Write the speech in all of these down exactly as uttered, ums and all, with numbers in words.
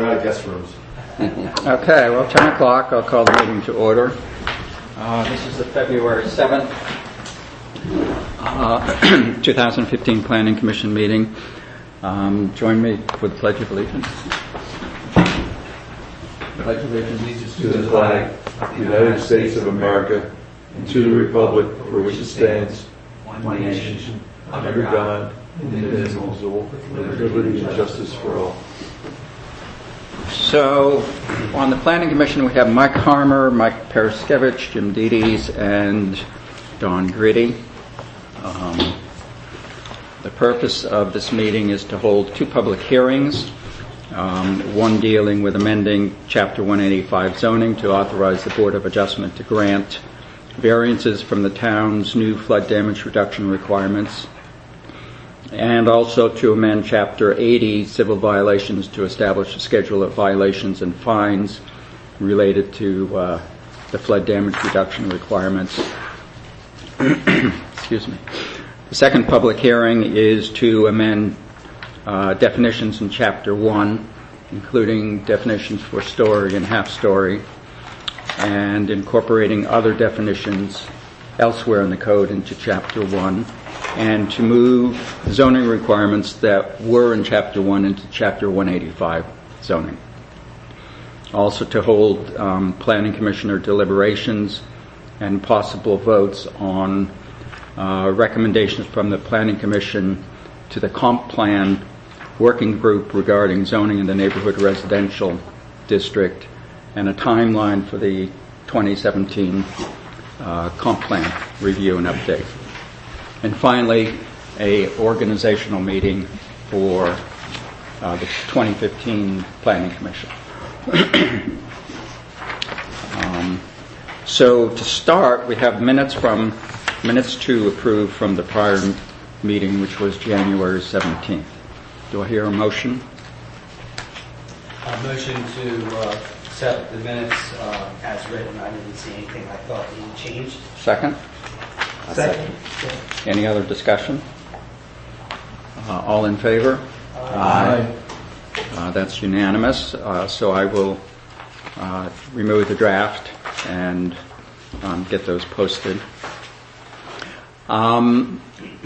run out of guest rooms. Okay, well, ten o'clock, I'll call the meeting to order. Uh, this is the February seventh, uh, twenty fifteen Planning Commission meeting. Um, join me for the Pledge of Allegiance. Pledge of allegiance to the flag of the United States of America and to the republic for which it stands, one nation, under God, indivisible, with liberty and justice for all. So, on the Planning Commission, we have Mike Harmer, Mike Paraskevich, Jim Dedes, and Don Gritty. Um, the purpose of this meeting is to hold two public hearings, um, one dealing with amending Chapter one eighty-five zoning to authorize the Board of Adjustment to grant variances from the town's new flood damage reduction requirements, and also to amend Chapter eighty, civil violations, to establish a schedule of violations and fines related to uh, the flood damage reduction requirements. Excuse me. The second public hearing is to amend uh, definitions in Chapter one, including definitions for story and half-story, and incorporating other definitions elsewhere in the code into Chapter one, and to move zoning requirements that were in Chapter one into Chapter one eighty-five zoning. Also to hold um, Planning Commissioner deliberations and possible votes on uh, recommendations from the Planning Commission to the Comp Plan Working Group regarding zoning in the Neighborhood Residential District, and a timeline for the twenty seventeen uh, Comp Plan review and update. And finally, a organizational meeting for uh, the twenty fifteen Planning Commission. um, so to start, we have minutes from minutes to approve from the prior meeting, which was January seventeenth. Do I hear a motion? A motion to uh, accept the minutes uh, as written. I didn't see anything I thought needed changed. Second? Second. Any other discussion? Uh, all in favor? Aye. Uh, that's unanimous. Uh, so I will uh, remove the draft and um, get those posted. Um,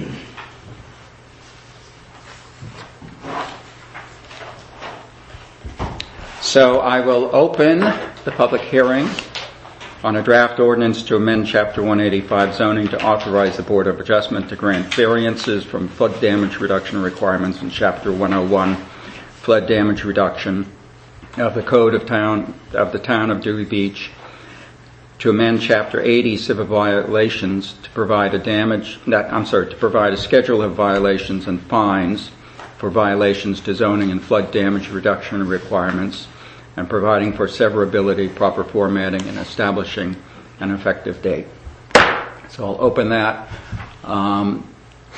so I will open the public hearing on a draft ordinance to amend Chapter one eighty-five zoning to authorize the Board of Adjustment to grant variances from flood damage reduction requirements in Chapter one oh one, flood damage reduction of the Code of Town of the Town of Dewey Beach, to amend Chapter eighty, civil violations, to provide a damage. That, I'm sorry, to provide a schedule of violations and fines for violations to zoning and flood damage reduction requirements, and providing for severability, proper formatting, and establishing an effective date. So I'll open that. Um,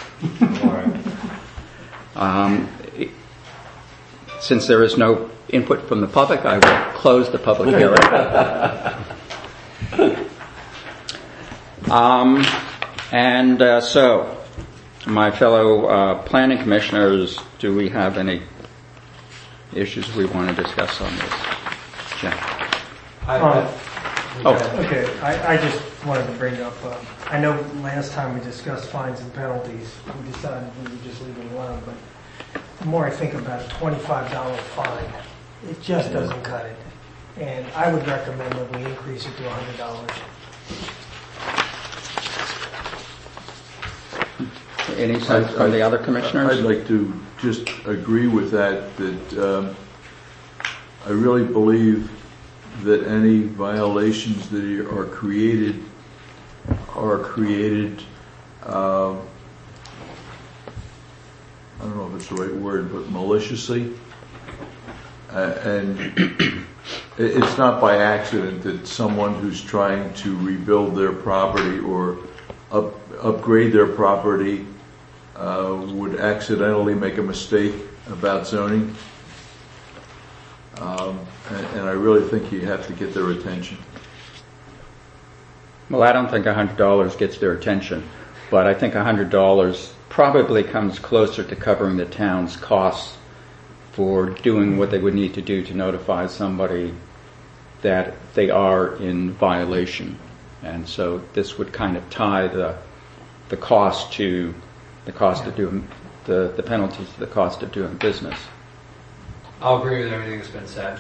um, since there is no input from the public, I will close the public hearing. um, and uh, so, my fellow uh, planning commissioners, do we have any issues we want to discuss on this? Yeah. Um, oh, okay. I, I just wanted to bring up, uh, I know last time we discussed fines and penalties, we decided we would just leave it alone, but the more I think about a twenty-five dollars fine, it just doesn't cut it. And I would recommend that we increase it to one hundred dollars. any sense from the other commissioners? I'd like to just agree with that, that um, I really believe that any violations that are created are created, uh, I don't know if it's the right word, but maliciously. Uh, and it's not by accident that someone who's trying to rebuild their property or up, upgrade their property uh, would accidentally make a mistake about zoning. Um, and, and I really think you have to get their attention. Well, I don't think one hundred dollars gets their attention, but I think one hundred dollars probably comes closer to covering the town's costs for doing what they would need to do to notify somebody that they are in violation. And so this would kind of tie the the cost to the cost of doing the, the penalties to the cost of doing business. I'll agree with everything that's been said.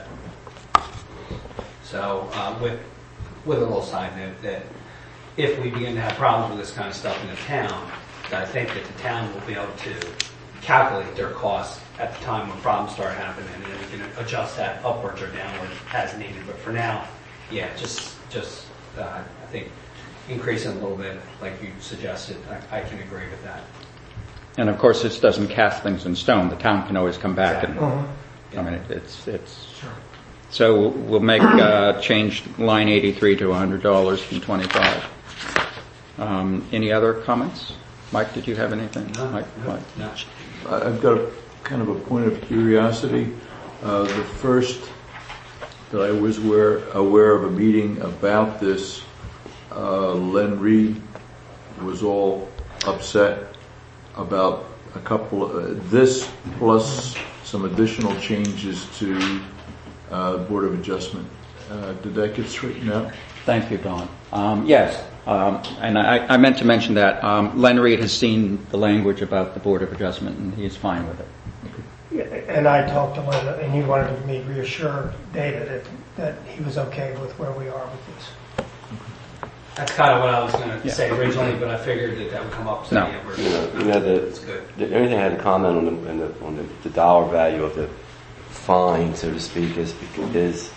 So, uh, with with a little side note that if we begin to have problems with this kind of stuff in the town, that I think that the town will be able to calculate their costs at the time when problems start happening, and then we can adjust that upwards or downwards as needed. But for now, yeah, just just uh, I think increasing a little bit, like you suggested, I, I can agree with that. And of course, this doesn't cast things in stone. The town can always come back Exactly. and. Uh-huh. I mean, it, it's it's. Sure. So we'll make uh, change line eighty-three to one hundred dollars from twenty-five. Um, any other comments? Mike, did you have anything? No, Mike, no, Mike? no. I've got a kind of a point of curiosity. Uh, the first that I was aware, aware of a meeting about this, uh, Len Reed was all upset about a couple, uh, this plus some additional changes to uh, Board of Adjustment. Uh, did that get straightened out? Thank you, Don. Um, yes, um, and I, I meant to mention that um, Len Reed has seen the language about the Board of Adjustment, and he's fine with it. Yeah, and I talked to Linda, and he wanted me to reassure David that, that he was okay with where we are with this. That's kind of what I was going to Yeah. say originally, but I figured that that would come up. So No. yeah, we're, You know, you know the, it's good. the only thing I had to comment on the, on the, on the, the dollar value of the fine, so to speak, is is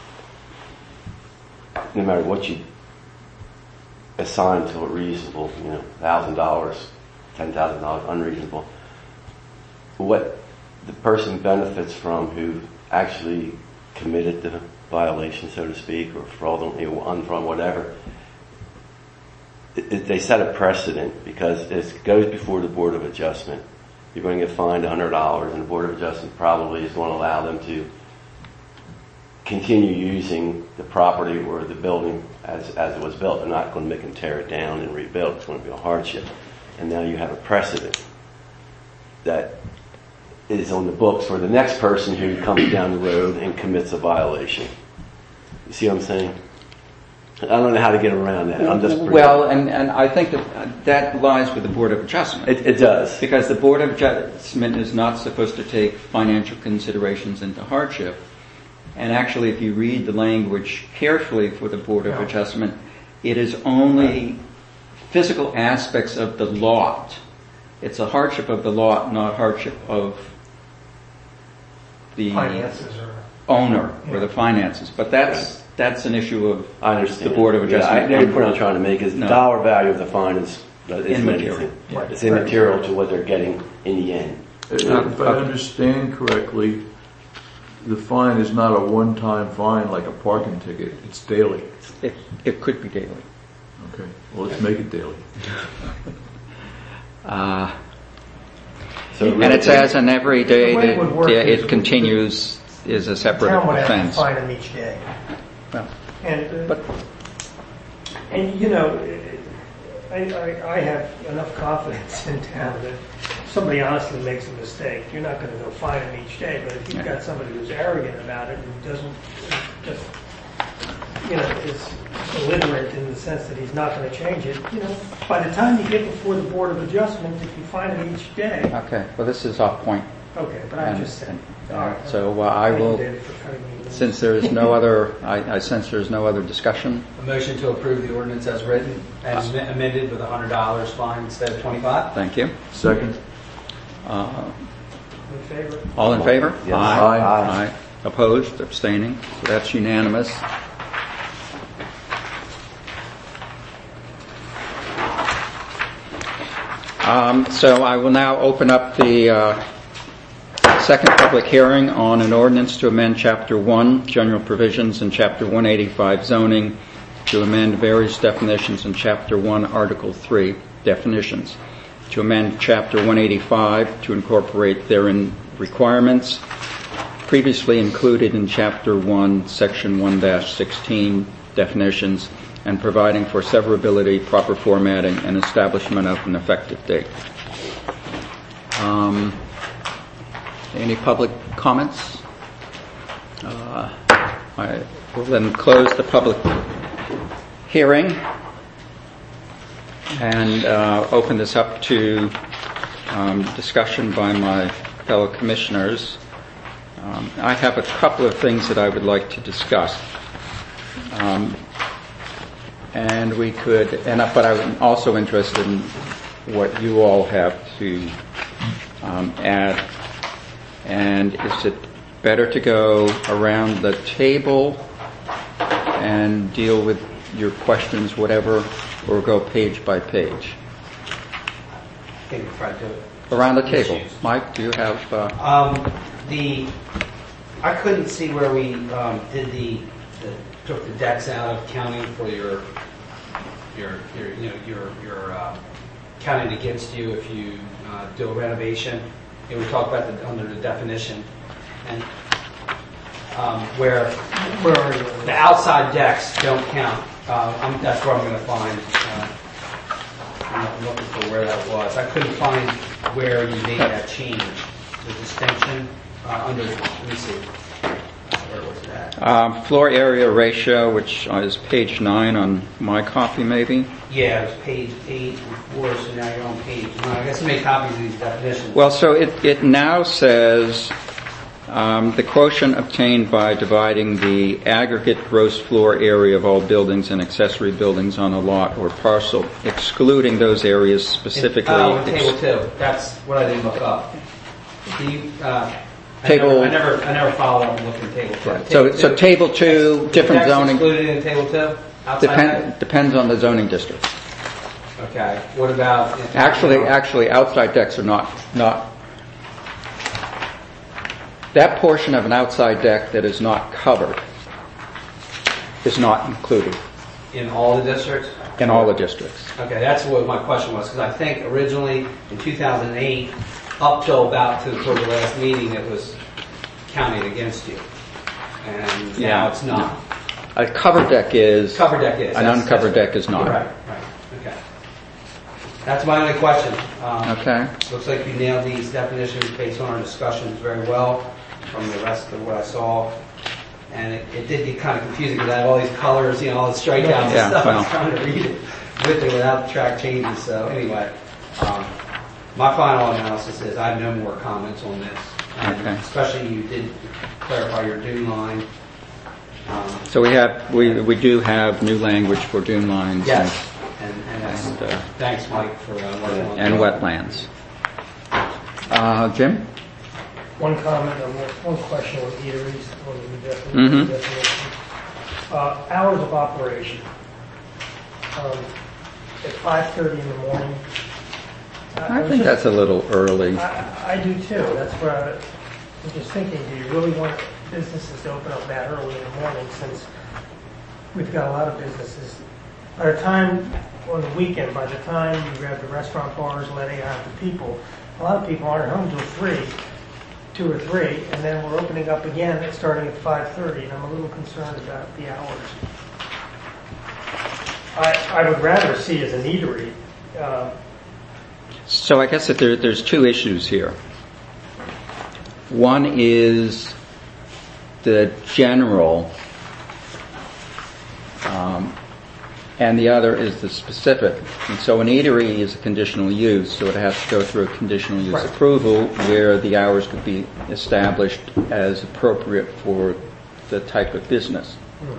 no matter what you assign to a reasonable, you know, thousand dollars, ten thousand dollars, unreasonable, what the person benefits from who actually committed the violation, so to speak, or fraudulently, unfraud, whatever. It, it, they set a precedent because it goes before the Board of Adjustment. You're going to get fined one hundred dollars, and the Board of Adjustment probably is going to allow them to continue using the property or the building as as it was built. They're not going to make them tear it down and rebuild. It's going to be a hardship. And now you have a precedent that is on the books for the next person who comes down the road and commits a violation. You see what I'm saying? I don't know how to get around that. I'm just Well, and, and I think that that lies with the Board of Adjustment. It, it does. Because the Board of Adjustment is not supposed to take financial considerations into hardship. And actually, if you read the language carefully for the Board of Yeah. Adjustment, it is only physical aspects of the lot. It's a hardship of the lot, not hardship of the Finances are... owner or Yeah. the finances. But that's that's an issue of I understand. the Board of Adjustment. Yeah, I, the point I'm trying to make is the No. dollar value of the fine is, is Immaterial. anything. Right. It's immaterial to what they're getting in the end. If I understand correctly, the fine is not a one-time fine like a parking ticket. It's daily. It, it could be daily. Okay. Well, let's make it daily. Uh, So and it says on every day The way it would work that is it continues is a separate Town would have to offense. fine them each day. Well, And, uh, but and you know, I, I, I have enough confidence in town that if somebody honestly makes a mistake, you're not going to go fine them each day. But if you've got somebody who's arrogant about it and doesn't just, you know, is belligerent in the sense that he's not going to change it, you know, by the time you get before the Board of Adjustment, if you fine them each day, okay. Well, this is off point. okay. But I And- just said, and- all right. so uh, I Thank you, will. David, for cutting me loose. Since there is no other, I, I sense there is no other discussion. A motion to approve the ordinance as written, as amended with a hundred dollars fine instead of twenty-five. Thank you. Second. Uh, In favor? all in favor? Yes. Aye. Aye. Aye. Opposed? Abstaining? So that's unanimous. Um, so I will now open up the uh, second public hearing on an ordinance to amend Chapter one, General Provisions, and Chapter one eighty-five, Zoning, to amend various definitions in Chapter one, Article three, Definitions, to amend Chapter one eighty-five to incorporate therein requirements previously included in Chapter one, Section one sixteen, Definitions, and providing for severability, proper formatting, and establishment of an effective date. Um, Any public comments? Uh, I will then close the public hearing and uh, open this up to um, discussion by my fellow commissioners. Um, I have a couple of things that I would like to discuss. Um, and we could, and but I'm also interested in what you all have to um, add. And is it better to go around the table and deal with your questions, whatever, or go page by page? I think we'll try to do it. Around the table. Issues. Mike, do you have... Uh, Um, the, I couldn't see where we um, did the, the, took the decks out of counting for your, your, your you know, your, your uh, counting against you if you uh, do a renovation. And we talked about the, under the definition, and um, where Where are you? the outside decks don't count. Uh, I'm, that's where I'm going to find. Uh, I'm looking for where that was. I couldn't find where you made that change, the distinction uh, under. Let me see. Where was that? um, floor area ratio, which is page nine on my copy, maybe. Yeah, it was page eight and four. So now you're on page nine. I guess make copies of these definitions. Well, so it, it now says um, the quotient obtained by dividing the aggregate gross floor area of all buildings and accessory buildings on a lot or parcel, excluding those areas specifically. Oh, in ex- table two. That's what I didn't look up. Do you? Uh, Table- I never, I never, I never followed up and looked in table two. So, so table two, different Decks zoning, excluded in table two. Outside depend, deck? depends on the zoning district. Okay. What about? Actually, actually, outside decks are not, not, that portion of an outside deck that is not covered is not included in all the districts. in all the districts. Okay, that's what my question was, because I think originally in two thousand eight, up till about to toward the last meeting, it was counting against you, and Yeah. now it's not. A covered deck is, Cover deck is. an That's- uncovered that's- deck is not. Right, right, okay. That's my only question. Um, Okay. Looks like you nailed these definitions based on our discussions very well from the rest of what I saw. And it, it did get kind of confusing because I have all these colors, you know, all the strikeouts Yeah, and stuff. I was well. trying to read it with or without the track changes. So anyway, um, my final analysis is I have no more comments on this. And Okay. especially you did clarify your dune line. Um, So we have, we, we do have new language for dune lines yes. And, and that's, And, uh, thanks, Mike, for uh, working on and, and that. wetlands. Uh, Jim? One comment on one, one question on eateries, on the defi- Mhm. definition. Uh, hours of operation. Um, at five thirty in the morning. I was think just- that's a little early. I, I do too. That's where I was just thinking, do you really want businesses to open up that early in the morning, since we've got a lot of businesses. By the time, on the weekend, by the time you have the restaurant bars letting out the people, a lot of people aren't home till three, two or three, and then we're opening up again at starting at five thirty, and I'm a little concerned about the hours. I, I would rather see as an eatery, uh, So I guess that there, there's two issues here. One is the general, um, and the other is the specific. And so an eatery is a conditional use, so it has to go through a conditional use Right. approval where the hours could be established as appropriate for the type of business.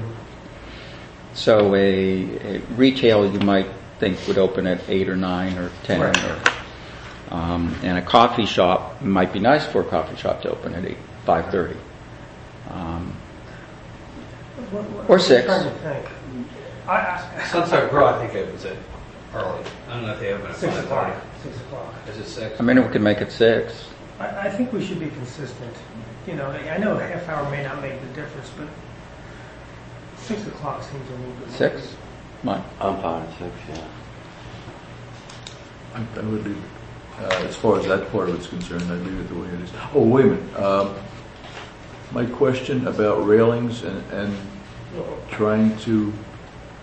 So a, a retail you might think would open at eight or nine or ten, Right. or, um, and a coffee shop it might be nice for a coffee shop to open at eight, five thirty, um, what- what- Or I'm six. trying to think. I, I, Sunset Grill, I think it was at early. I don't know if they open at six five o'clock, thirty. six o'clock. Is it six? I mean, we could make it six. I, I think we should be consistent. You know, I know a half hour may not make the difference, but six o'clock seems a little bit. Six, Mike. I'm fine at six, yeah. I I would leave, uh, as far as that part of it's concerned, I'd leave it the way it is. Oh, wait a minute. Um, my question about railings and, and trying to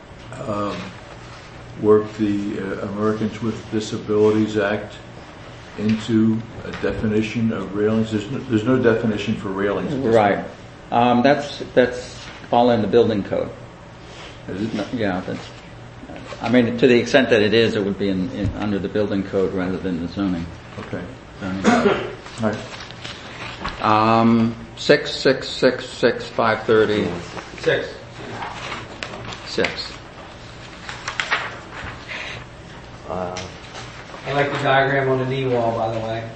um, work the uh, Americans with Disabilities Act into a definition of railings? There's no, there's no definition for railings. Right. Um, that's, that's all in the building code. Is it? No, yeah, that's, I mean, to the extent that it is, it would be in, in, under the building code rather than the zoning. Okay. zoning. All right. Um, six, six, six, six, five thirty, Six. six. Uh, I like the diagram on the knee wall, by the way.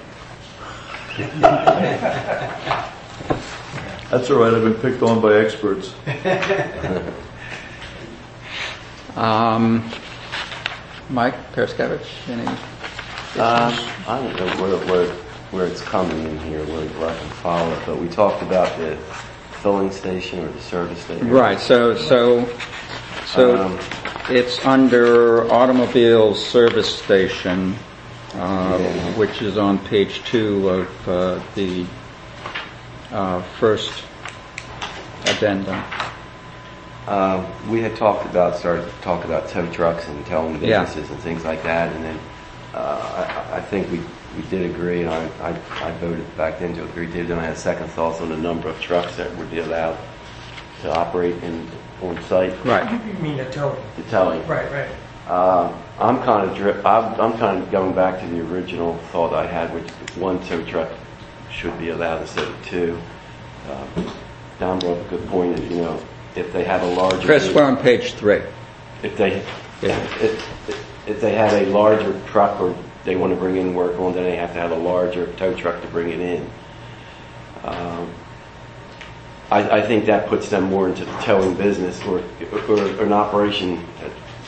That's all right. I've been picked on by experts. Um, Mike Perskevich, any? Um, I don't know where, where, where it's coming in here, where, where I can follow it, but we talked about the filling station or the service station. Right, so, so, so Um, it's under automobile service station, uh, Yeah. which is on page two of, uh, the, uh, first addendum. Um, we had talked about, started to talk about tow trucks and towing Yeah. businesses and things like that, and then uh, I, I think we we did agree, and I, I, I voted back then to agree to. Then I had second thoughts on the number of trucks that would be allowed to operate in on site. Right. You mean the towing? The towing. Right, right. Uh, I'm kind of dri- I'm, I'm kind of going back to the original thought I had, which is one tow truck should be allowed instead of two. Uh, Don brought up a good point. Is, you know, if they have a larger Chris, we're on page three. if they Yeah. if, if they have a larger truck or they want to bring in work on, then they have to have a larger tow truck to bring it in. Um, I, I think that puts them more into the towing business or, or, or an operation. That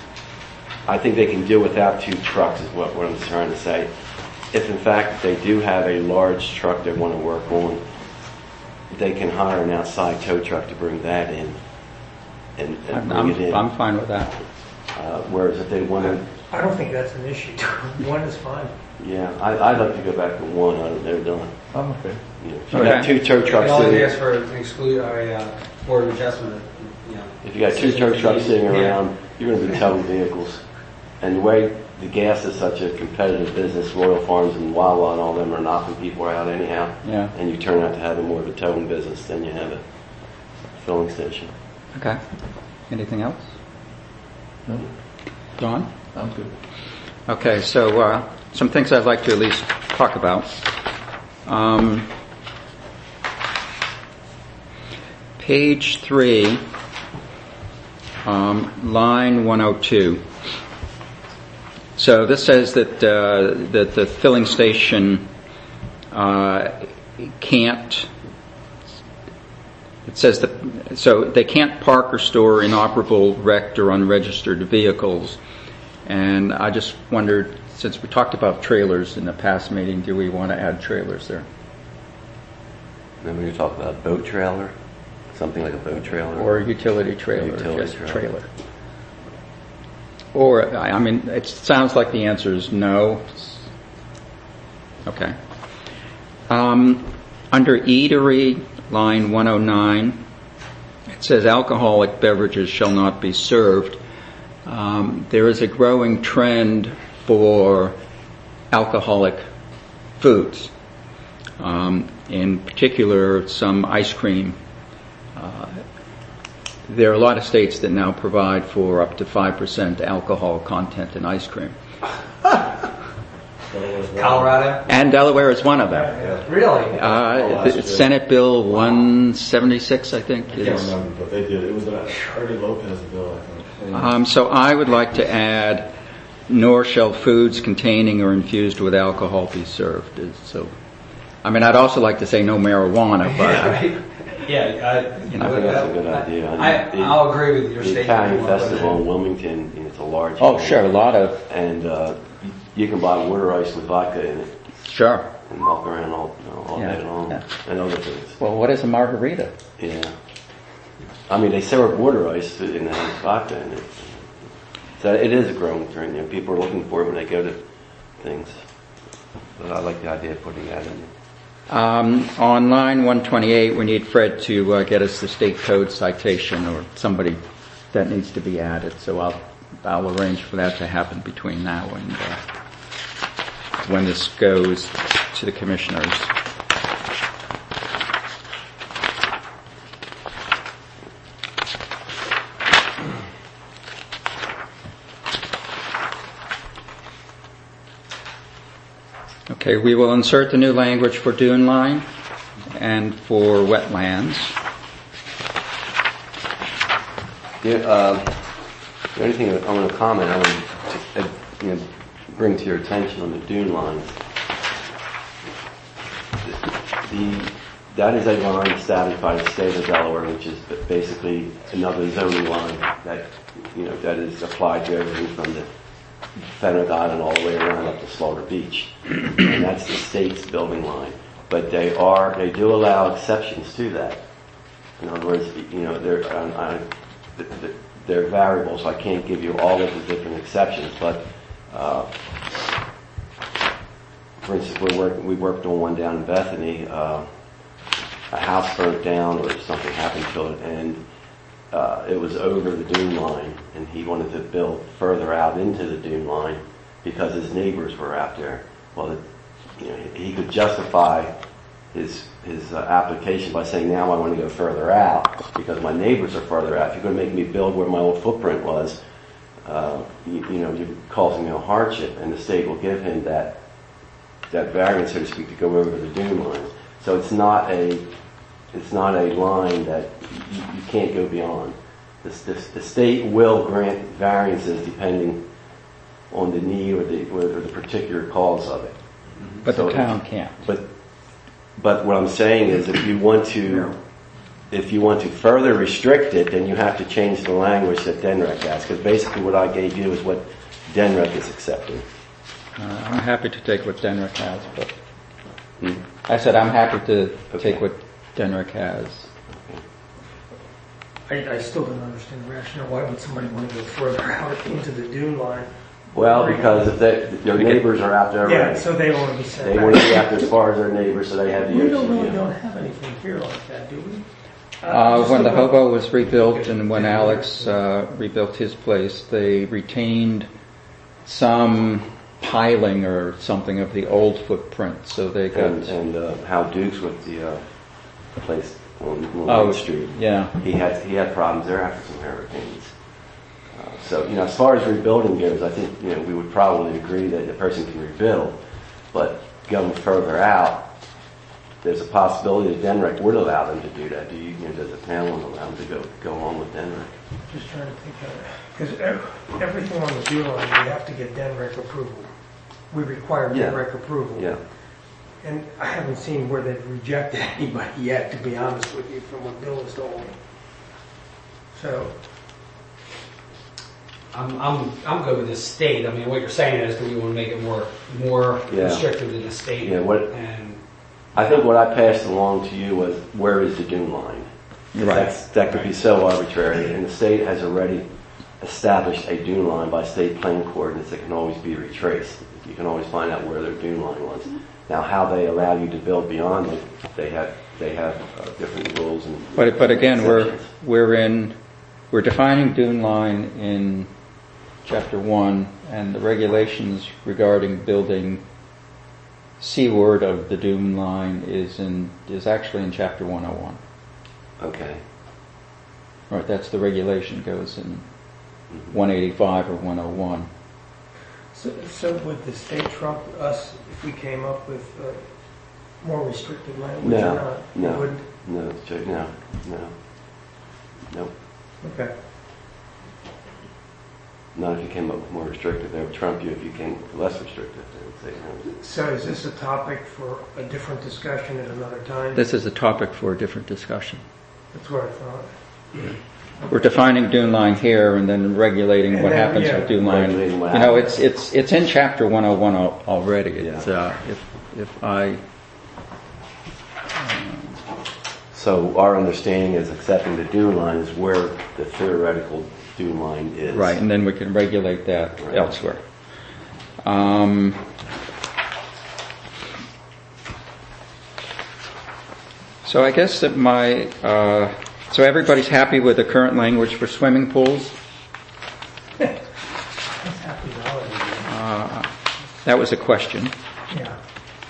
I think they can do without two trucks is what, what I'm trying to say. If in fact they do have a large truck they want to work on, they can hire an outside tow truck to bring that in and, and bring I'm, it in. I'm fine with that. Uh, whereas if they want to, I don't think that's an issue. One is fine. yeah, I, I'd like to go back to one. I don't know, done. I'm okay. You know, if you Okay. got two tow You trucks can always sitting, ask for an exclude, or a, uh, board of adjustment, you know. if you got two tow trucks sitting Yeah. around, you're going to be towing vehicles. And the way the gas is such a competitive business, Royal Farms and Wawa and all them are knocking people out anyhow. Yeah. And you turn out to having more of a towing business than you have a filling station. Okay. Anything else? No, Don? I'm good. Okay, so uh, some things I'd like to at least talk about. Um, page three, um, line one oh two. So this says that uh, that the filling station uh, can't. It says that so they can't park or store inoperable, wrecked, or unregistered vehicles. And I just wondered, since we talked about trailers in the past meeting, do we want to add trailers there? Then when you talk about a boat trailer, something like a boat trailer. Or a utility trailer, Utility just trailer. trailer. Or, I I mean, it sounds like the answer is no. Okay. Um, under eatery, line one oh nine, it says alcoholic beverages shall not be served. Um, there is a growing trend for alcoholic foods. Um, in particular, some ice cream. Uh, there are a lot of states that now provide for up to five percent alcohol content in ice cream. Colorado? And Delaware is one of them. Really? Uh, the Senate Bill one seventy-six, I think. I can't is- remember, but they did. It was an Ernie Lopez bill, I think. Um, so I would like to add, nor shall foods containing or infused with alcohol be served. Is- So, I mean, I'd also like to say no marijuana, Yeah, but right. Yeah, I, You know, I think that's a good idea. I, The- I'll agree with your The statement. Italian Festival in Wilmington, you know, it's a large. oh, event. sure, a lot of And uh, you can buy water ice with vodka in it sure. and walk around all, you know, all Yeah, day long yeah. and other things. Well, what is a margarita? Yeah. I mean, they serve water ice and they have vodka in it. So it is a growing trend. You know, people are looking for it when they go to things. But I like the idea of putting that in there. Um, on line one twenty-eight, we need Fred to uh, get us the state code citation, or somebody that needs to be added. So I'll I'll arrange for that to happen between now and uh, when this goes to the commissioners. Okay, we will insert the new language for dune line and for wetlands. Yeah, uh, the only thing I want to comment, I want to uh, you know, bring to your attention on the dune lines. The, that is a line established by the state of Delaware, which is basically another zoning line that you know that is applied to everything from the Fenwick Island all the way around up to Slaughter Beach, and that's the state's building line. But they are they do allow exceptions to that. In other words, you know, they're um, I, they're variables. So I can't give you all of the different exceptions, but uh, for instance, we're working, we worked on one down in Bethany. Uh, a house burnt down, or something happened to it, and uh, it was over the dune line, and he wanted to build further out into the dune line because his neighbors were out there. Well, it, you know, he could justify his his uh, application by saying, now I want to go further out because my neighbors are further out. If you're going to make me build where my old footprint was, uh, you, you know, you're causing me a hardship, and the state will give him that that variance, so to speak, to go over the dune line. So it's not a it's not a line that you, you can't go beyond. The, the, the state will grant variances depending on the need or the or the particular cause of it. But So the town if- can't. But but what I'm saying is, if you want to if you want to further restrict it, then you have to change the language that D N R E C has, because basically what I gave you is what D N R E C is accepting. Uh, I'm happy to take what D N R E C has, but Hmm? I said I'm happy to Okay. take what D N R E C has. I, I still don't understand the rationale. Why would somebody want to go further out into the dune line? Well, because if they, their neighbors are out there Yeah, already. so they want to be set They back. want to be out there as far as their neighbors, so they have the We don't really you know. don't have anything here like that, do we? Uh, just when the about- hobo was rebuilt and when Alex uh, rebuilt his place, they retained some piling or something of the old footprint, so they got. And, and uh, Hal Dukes with the uh, place on on Oh, Main Street. yeah. He had he had problems there after some hurricanes. Uh, so you know, as far as rebuilding goes, I think you know we would probably agree that a person can rebuild, but going further out, there's a possibility that D N R E C would allow them to do that. Do you, you know, does the town want to allow them to go go on with D N R E C? Just trying to think of it. Because everything on the dune line, we have to get D N R E C approval. We require D N R E C approval. Yeah. And I haven't seen where they've rejected anybody yet, to be honest with you, from what Bill has told me. So, I'm, I'm, I'm good with the state. I mean, what you're saying is, do we want to make it more, more Yeah. restrictive than the state? Yeah, what- And I think what I passed along to you was, where is the dune line? Right. That's, that could be so arbitrary, and the state has already established a dune line by state plan coordinates that can always be retraced. You can always find out where their dune line was. Now, how they allow you to build beyond it, they have they have uh, different rules and. But but again, we're exceptions. we're in we're defining dune line in chapter one, and the regulations regarding building seaward of the dune line is in is actually in chapter one oh one. Okay. Right, that's the regulation goes in one eighty-five or one oh one. so, so would the state trump us if we came up with uh, more restrictive language or No, not? It no, wouldn't? no, it's ju- no, no, no. Okay. Not if you came up with more restrictive. They would trump you if you came less restrictive. They would say no. So is this a topic for a different discussion at another time? This is a topic for a different discussion. That's what I thought. We're defining dune line here and then regulating And what then, happens yeah. with dune line. Regulating what You know, happens. it's it's it's in chapter one oh one al- already. It's, Yeah. uh, if if I So our understanding is accepting the dune line is where the theoretical dune line is. right, and then we can regulate that Right. elsewhere. Um, so I guess that my uh, so everybody's happy with the current language for swimming pools. That's happy holiday. Uh, that was a question.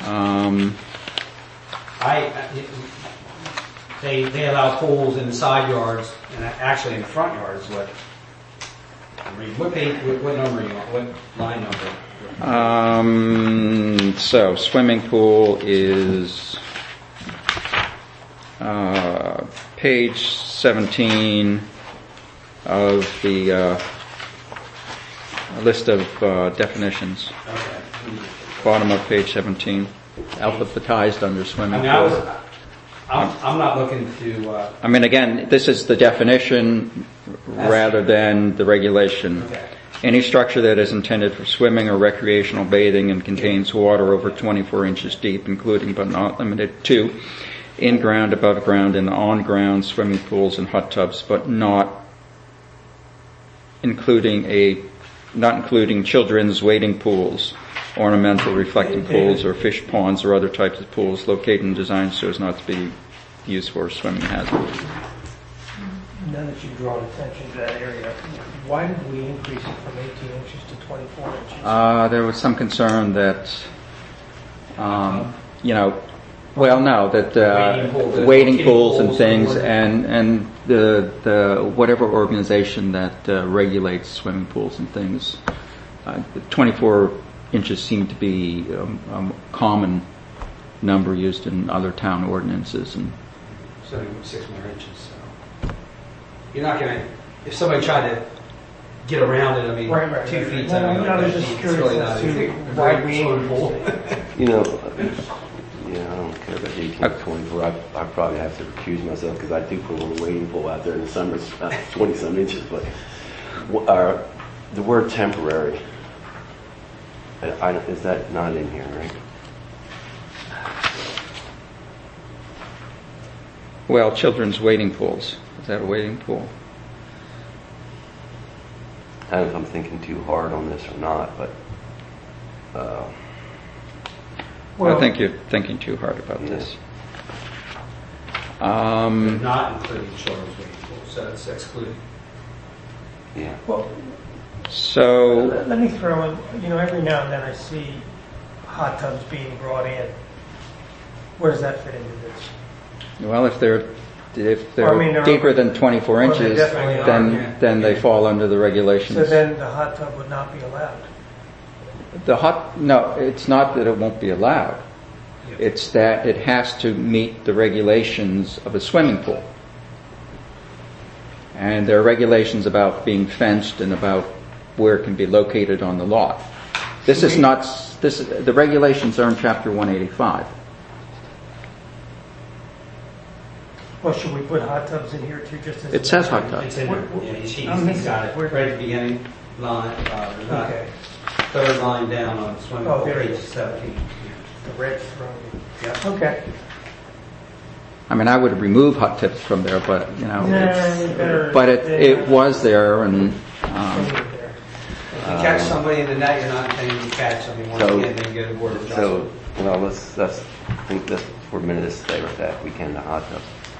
Um, I, they, they allow pools in the side yards, and actually in the front yards, what, I'm reading, what page, what, what number are you on, what line number? um, so swimming pool is uh, page seventeen of the uh, list of uh, definitions. Okay. Bottom of page seventeen, alphabetized under I swimming mean, I was, pool. I'm, I'm not looking to, uh, I mean, again, this is the definition rather than the regulation. okay. Any structure that is intended for swimming or recreational bathing and contains water over twenty-four inches deep, including but not limited to in ground, above ground, and on ground swimming pools and hot tubs, but not including a not including children's wading pools, ornamental reflecting pools, or fish ponds or other types of pools located and designed so as not to be used for swimming hazards. Now that you've drawn attention to that area, why did we increase it from eighteen inches to twenty-four inches? Uh, there was some concern that, um, you know, well, no, that Wading pools, uh, wading kiddie pools and pools things, and- and and the the whatever organization that uh, regulates swimming pools and things, uh, twenty-four inches seemed to be um, a common number used in other town ordinances, and So six more inches, so. You're not gonna, if somebody tried to get around it, I mean, Right, right, two right. feet, No, I mean, no, I was fifty, just it's curious really as not to a why great we swimming pool. You know, yeah, I don't care about eighteen or twenty-four. I, I probably have to recuse myself because I do put a little wading pool out there in the summer, it's about twenty some inches. But wh- uh, the word temporary, I, I, is that not in here, right? well, children's wading pools. Is that a wading pool? I don't know if I'm thinking too hard on this or not, but uh, I think you're thinking too hard about Yeah. this. Um, Not including children's wading pools, so it's excluded. yeah. Well, so. let let me throw in, you know, every now and then I see hot tubs being brought in. Where does that fit into this? Well, if they're if they're Well, I mean, they're- deeper than twenty-four Well, they inches, definitely are, then yeah. then they fall under the regulations. So then the hot tub would not be allowed. The hot no, it's not that it won't be allowed. Yeah. It's that it has to meet the regulations of a swimming pool. And there are regulations about being fenced and about where it can be located on the lot. This is not this the regulations are in chapter one eighty-five. Well, should we put hot tubs in here too, just as? It says hot tub. It's in Where- there, where- yeah, he's, he's I'm he's got it, missing- right where- at the beginning, line, uh, there's not- Okay, third line down on swimming Oh, pool, there it page is. seventeen. the red throne. Yeah. Okay. I mean, I would remove hot tips from there, but you know, Nah, it's, we better- but it it yeah. was there, and Leave um, it there. If you catch somebody in the net, you're not intending to catch them, once So- again, then you go to board of So, adjustment. you know, let's, let's think this for a minute, let's stay with that, if we can, the hot tubs.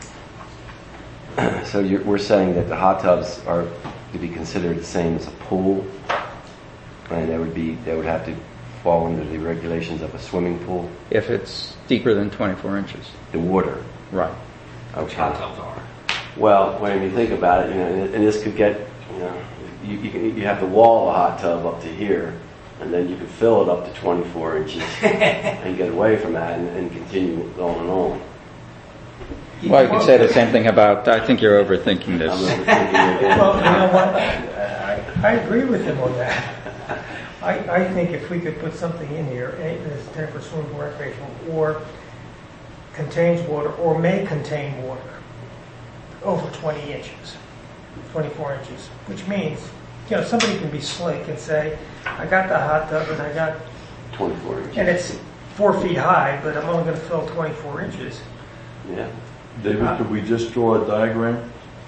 So you're, we're saying that the hot tubs are to be considered the same as a pool, and they would be, they would have to fall under the regulations of a swimming pool, if it's deeper than twenty-four inches, the water. right? Okay. Hot tubs are. Well, when you think about it, you know, and, and this could get, you know, you, you, can, you have the wall of a hot tub up to here, and then you could fill it up to twenty-four inches and get away from that and, and continue on and on. Well, you could say the same thing about. I think you're overthinking I'm this. overthinking it again. Well, you know what? I, I agree with him on that. I, I think if we could put something in here, A, that is intended for swimming pool recreational, or contains water, or may contain water over twenty inches, twenty-four inches, which means, you know, somebody can be slick and say, I got the hot tub and I got, twenty-four inches. and it's four feet high, but I'm only going to fill twenty-four inches. Yeah. David, could we just draw a diagram?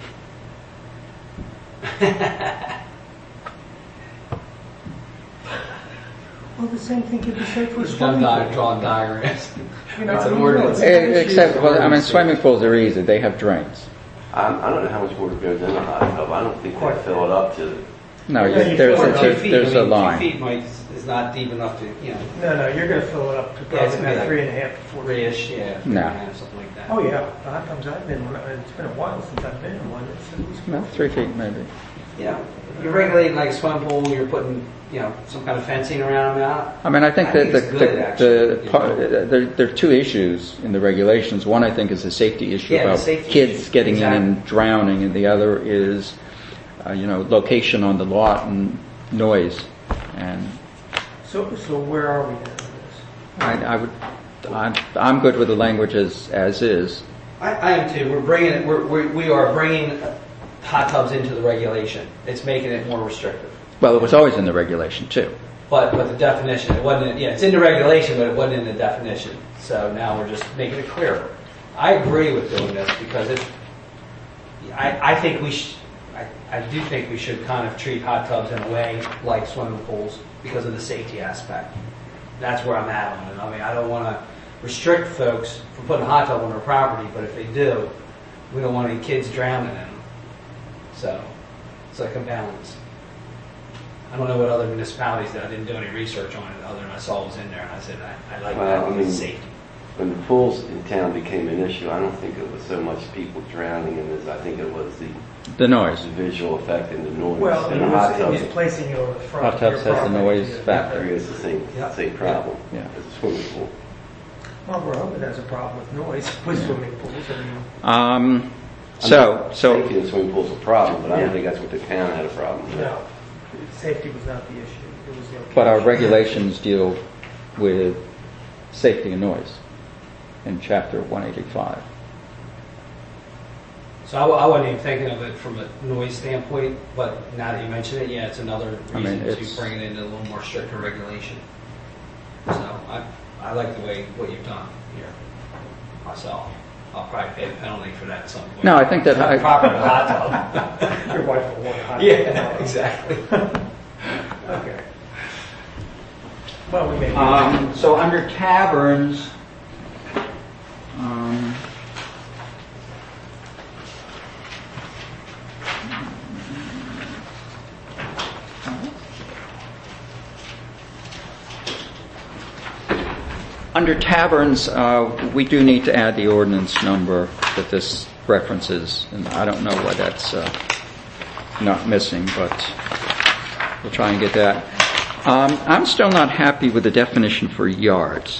Well, the same thing could be said for a Just done swimming di- pool. drawing diagrams. You know, It's I an mean, ordinance. really, Eh, Except, well, I mean, swimming pools are easy. They have drains. I, I don't know how much water goes in a hot tub. I don't think they Quite. fill it up to, No, Yeah, you- you there's, fill it a- up. there's, feet, there's I a mean, line. Two feet might, is not deep enough to, you know, No, no, you're gonna fill it up to Yeah, it's probably gonna be about like three and a half to four. three-ish, yeah, three No. and a half, something like that. Oh, yeah, a lot of times I've been, it's been a while since I've been in one, it's at least. No, three feet maybe. You know, you're regulating like a swimming pool, you're putting, you know, some kind of fencing around them out. I mean, I think I that think the, it's good, the, actually, the you part, know. there, there are two issues in the regulations. One, I think, is a safety issue Yeah, the about safety kids issue. getting Exactly. in and drowning, and the other is, uh, you know, location on the lot and noise. And So, so where are we then on this? I, I would, I'm, I'm good with the language as, as is. I, I am too. We're bringing it. We're, we're, we are bringing hot tubs into the regulation. It's making it more restrictive. Well, it was always in the regulation too. But but the definition, it wasn't. Yeah, it's in the regulation, but it wasn't in the definition. So now we're just making it clearer. I agree with doing this because it. I I think we sh- I I do think we should kind of treat hot tubs in a way like swimming pools because of the safety aspect. That's where I'm at on it. I mean, I don't want to restrict folks from putting a hot tub on their property, but if they do, we don't want any kids drowning in them. So it's like a balance. I don't know what other municipalities did. I didn't do any research on it other than I saw it was in there, and I said I, I like Well, that I because mean- it's safety. When the pools in town became an issue, I don't think it was so much people drowning in this. I think it was the, The noise. the visual effect and the noise. Well, and it the hot was, tubs. it was placing you on the front Hot of tubs your has the property. noise Yeah. factor. It's the same, Yeah. same problem Yeah. as a swimming pool. Well, Rehoboth has a problem with noise with swimming pools. I mean, Um, I'm so, not so, thinking the swimming pool's a problem, but I Yeah. don't think that's what the town had a problem with. no, safety was not the issue. It was the location. but our regulations deal with safety and noise in chapter one eighty-five. So I, w- I wasn't even thinking of it from a noise standpoint, but now that you mention it, yeah, it's another I mean, reason it's- to bring it into a little more stricter regulation. So I, I like the way what you've done here myself. I'll probably pay a penalty for that at some point. No, I think that I- proper hot tub. Your wife will want a hot Yeah, tub. exactly. Okay. Well, we may. Um, so under taverns, um, under taverns, uh, we do need to add the ordinance number that this references, and I don't know why that's uh, not missing, but we'll try and get that. Um, I'm still not happy with the definition for yards.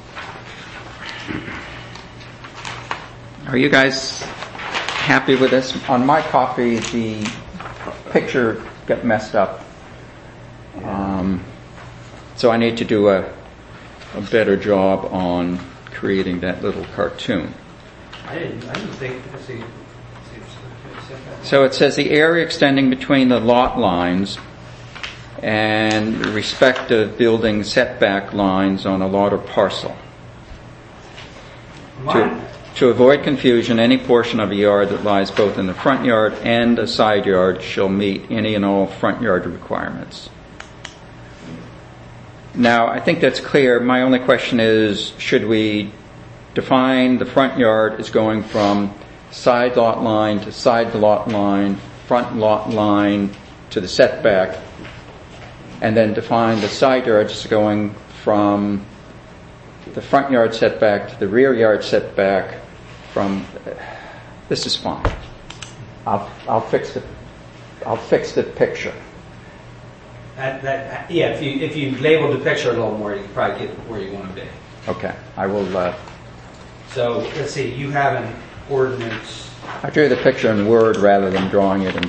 Are you guys happy with this? On my copy, the picture got messed up. Um, so I need to do a, a better job on creating that little cartoon. I didn't, I didn't think, let's see. let's see if- So it says the area extending between the lot lines and respective building setback lines on a lot or parcel. To, Mine, to avoid confusion, any portion of a yard that lies both in the front yard and a side yard shall meet any and all front yard requirements. Now, I think that's clear. My only question is, should we define the front yard as going from side lot line to side lot line, front lot line to the setback, and then define the side yards as going from the front yard setback to the rear yard setback from, this is fine. I'll, I'll fix the, I'll fix the picture. that, that, yeah, if you, if you labeled the picture a little more, you can probably get where you want to be. Okay, I will, uh, So, let's see, you have an ordinance. I drew the picture in Word rather than drawing it in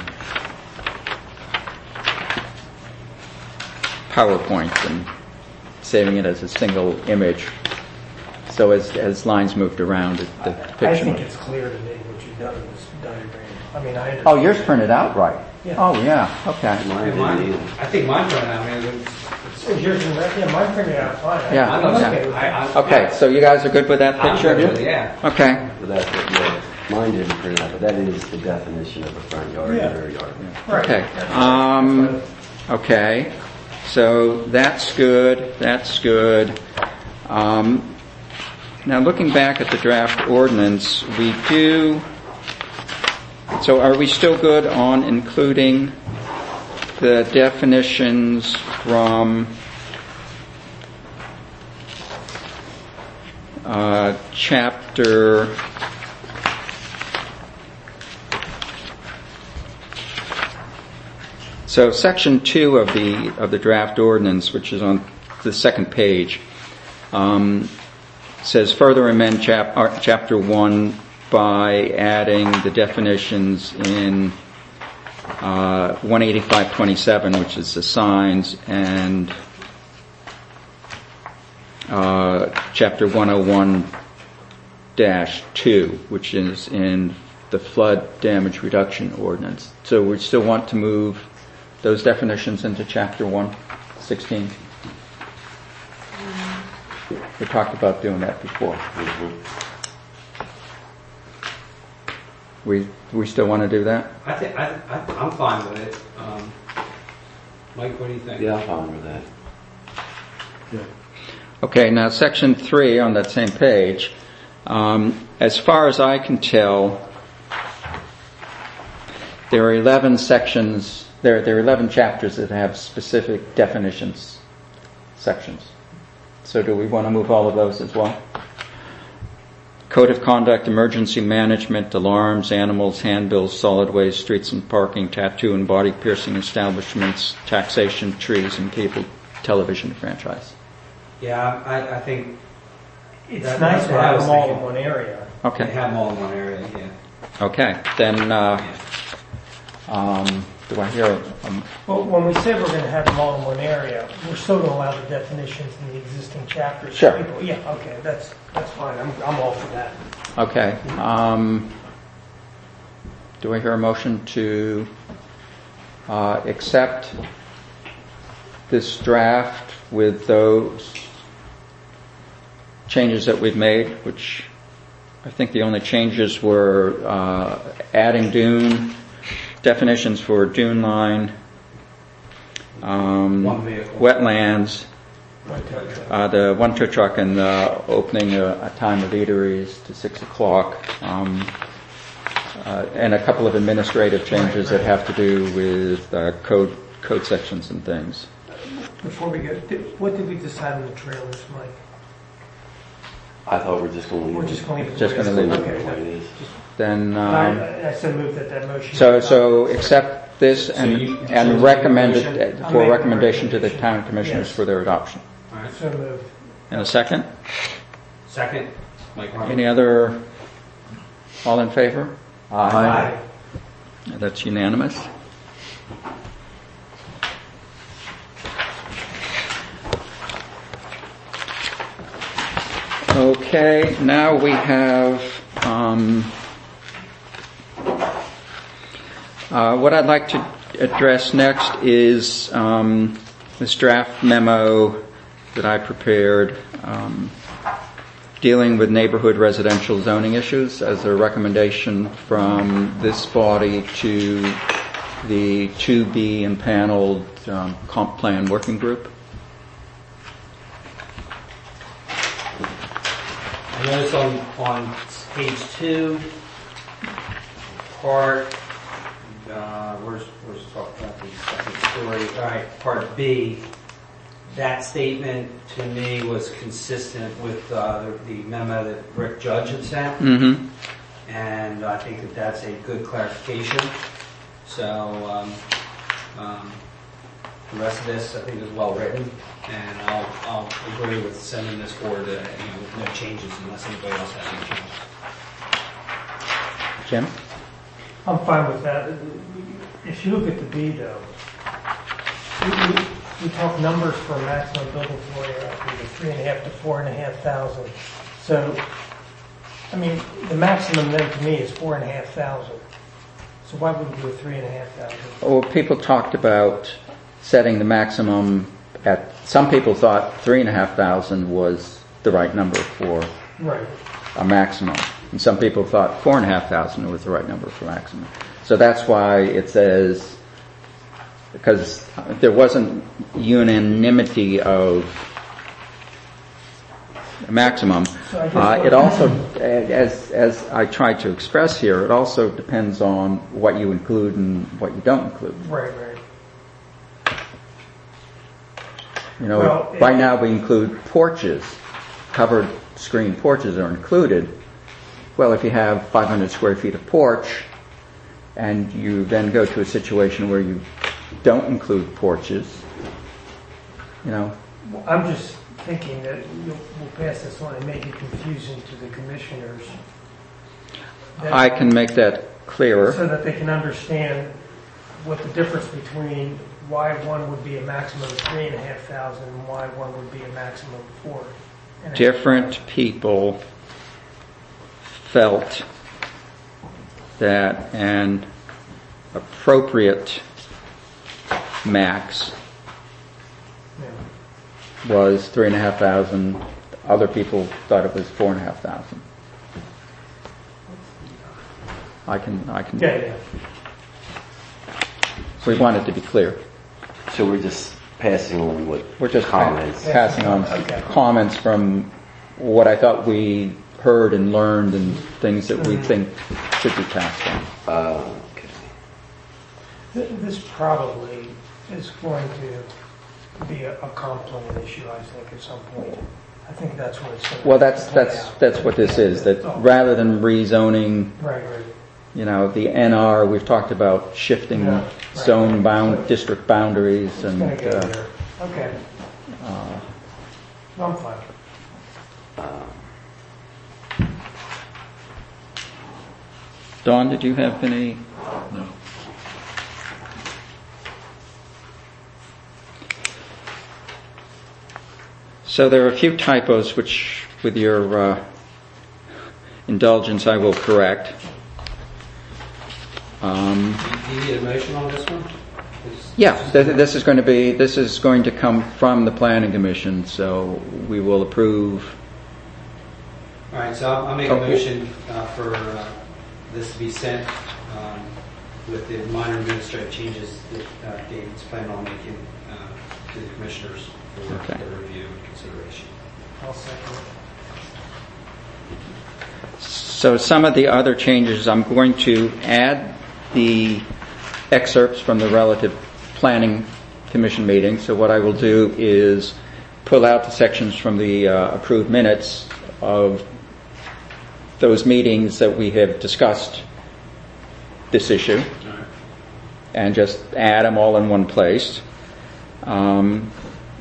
PowerPoint and saving it as a single image. So as, as lines moved around, it, the I picture. think it's clear to me what you've done in this diagram. I mean, I understand. Oh, yours printed out right. Yeah. Oh, yeah, okay. Mine didn't Mine, either. I think mine turned out, I mean, it's, Is yours in that? Yeah, mine printed out fine. I- Yeah, I'm yeah. okay with I, that. I, Okay, so you guys are good with that I'm picture? good with it, yeah. Okay. But that's what, yeah, mine didn't print it out, but that is the definition of a front yard Yeah. and rear yard. Right. Okay. That's- Um, that's okay. So that's good. That's good. Um, now looking back at the draft ordinance, we do. So are we still good on including the definitions from uh, chapter So section two of the of the draft ordinance, which is on the second page, um, says further amend chap, uh, chapter one by adding the definitions in uh, one eighty-five twenty-seven, which is the signs, and uh, chapter one oh one dash two, which is in the flood damage reduction ordinance. So we still want to move those definitions into chapter one sixteen. We talked about doing that before. Mm-hmm. We we still want to do that? I think I, I I'm fine with it. Um, Mike, what do you think? Yeah, I'm fine with that. Okay, now section three on that same page. Um, as far as I can tell, there are eleven sections. There, there are eleven chapters that have specific definitions sections. So do we want to move all of those as well? Code of conduct, emergency management, alarms, animals, handbills, solid waste, streets and parking, tattoo and body piercing establishments, taxation, trees, and cable television franchise. Yeah, I, I think It's That- nice that's to what I have was them all in thinking. one area. they Okay. have them all in one area. Yeah. Okay. Then, uh, um, do I hear? Um, Well, when we say we're going to have them all in one area, we're still going to allow the definitions in the existing chapters. Sure. People- Yeah, okay, that's, that's fine. I'm, I'm all for that. okay. Um, do I hear a motion to uh, accept this draft with those changes that we've made, which I think the only changes were uh, adding dune, definitions for dune line, um, One vehicle. wetlands, uh, the one tow truck, and uh, opening a, a time of eateries to six o'clock, um, uh, and a couple of administrative changes that have to do with uh, code code sections and things. Before we go, did- what did we decide on the trailers, Mike? I thought we're just going to leave We're it. just going to leave it. Just the way gonna leave it's- it Okay, the way that- it is. Then. Um, I, I said move that that motion. So, so accept this and, So you- you change and the recommend motion? it I'll for make a recommendation to the recommendation. town commissioners Yes. for their adoption. All right. So moved. In a second? Second, Mike. Harmon. Any other, all in favor? Aye. That's unanimous. Okay, now we have, um, uh, what I'd like to address next is um, this draft memo that I prepared um, dealing with neighborhood residential zoning issues as a recommendation from this body to the to be impaneled um, comp plan working group. I noticed on, on page two, part, uh, where's, where's talking about the second story, all right, part B, that statement to me was consistent with uh, the, the memo that Rick Judge had sent, Mm-hmm. and I think that that's a good clarification. So, um, um, the rest of this, I think, is well written, and I'll, I'll agree with sending this forward, uh, you know, with no changes unless anybody else has any changes. Jim? I'm fine with that. If you look at the B though, we, we, we talk numbers for maximum building floor area, either three and a half to four and a half thousand. So, I mean, the maximum then to me is four and a half thousand. So why wouldn't we do a three and a half thousand? Well, people talked about setting the maximum at, some people thought three and a half thousand was the right number for Right. a maximum. And some people thought four and a half thousand was the right number for maximum. So that's why it says, because there wasn't unanimity of maximum. So I guess Uh, what- it also, as as I tried to express here, it also depends on what you include and what you don't include. Right, right. You know, Well, right it- now we include porches, covered screen porches are included. Well, if you have five hundred square feet of porch, and you then go to a situation where you don't include porches, you know, I'm just thinking that you'll, we'll pass this on, it may be confusing to the commissioners. That- I can make that clearer. So that they can understand what the difference between why one would be a maximum of three and a half thousand and why one would be a maximum of four. and a half. Different people felt that an appropriate max Yeah. was three and a half thousand. Other people thought it was four and a half thousand. I can, I can. Yeah, yeah. We want it to be clear. So we're just passing on what We're just comments. pa- passing on Okay. comments from what I thought we heard and learned and things that we think should be passed on. Uh, okay. Th- This probably is going to be a, a comp plan issue, I think, at some point. I think that's what it's going to Well, that's play that's out. that's what this is. That Oh. rather than rezoning, Right, right. you know, the N R, we've talked about shifting Yeah, right. zone bound district boundaries, It's and going to go uh, there. Okay. I'm fine. Dawn, did you have any? No. So there are a few typos which, with your uh, indulgence, I will correct. Um, Do you need a motion on this one? Is- yeah, th- this is going to be this is going to come from the Planning Commission, so we will approve. All right, so I'll, I'll make a Oh. motion uh, for uh, this to be sent um, with the minor administrative changes that uh, David's planning on making uh, to the commissioners for Okay. their review and consideration. I'll second it. So some of the other changes, I'm going to add the excerpts from the relative Planning Commission meeting. So what I will do is pull out the sections from the uh, approved minutes of those meetings that we have discussed this issue, All right. and just add them all in one place. Um,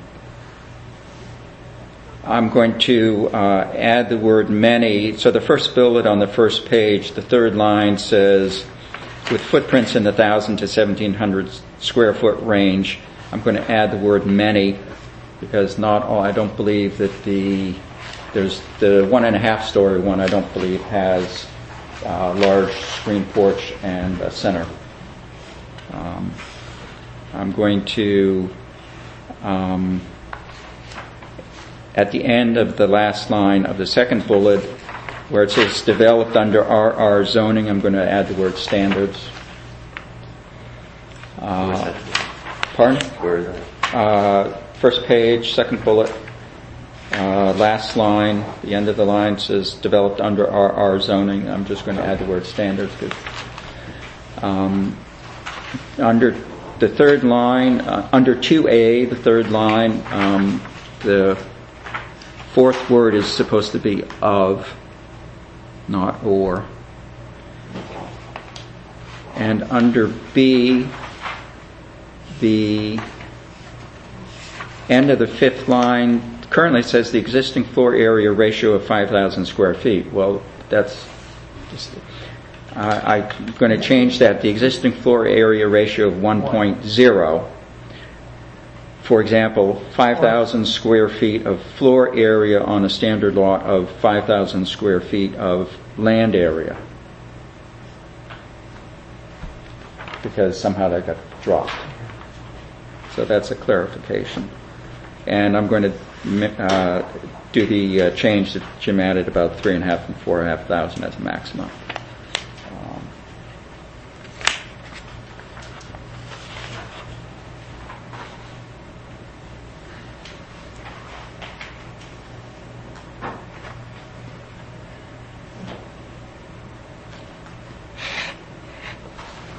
I'm going to uh, add the word many. So the first bullet on the first page, the third line says, with footprints in the one thousand to seventeen hundred square foot range, I'm going to add the word many, because not all, I don't believe that the, there's the one and a half story one, I don't believe has a large screen porch and a center. Um, I'm going to, um, at the end of the last line of the second bullet, where it says developed under R R zoning, I'm going to add the word standards. Where's Uh, that? pardon? Where is that? Uh, first page, second bullet, uh, last line, the end of the line says developed under R R zoning. I'm just going to add the word standards. 'Cause, um, under the third line, uh, under two A, the third line, um, the fourth word is supposed to be of, not or. And under B, the end of the fifth line currently says the existing floor area ratio of five thousand square feet. Well, that's just, uh, I'm going to change that. The existing floor area ratio of one point zero. For example, five thousand square feet of floor area on a standard lot of five thousand square feet of land area. Because somehow that got dropped. So that's a clarification. And I'm going to uh, do the uh, change that Jim added about three and a half and four and a half thousand as a maximum. Um,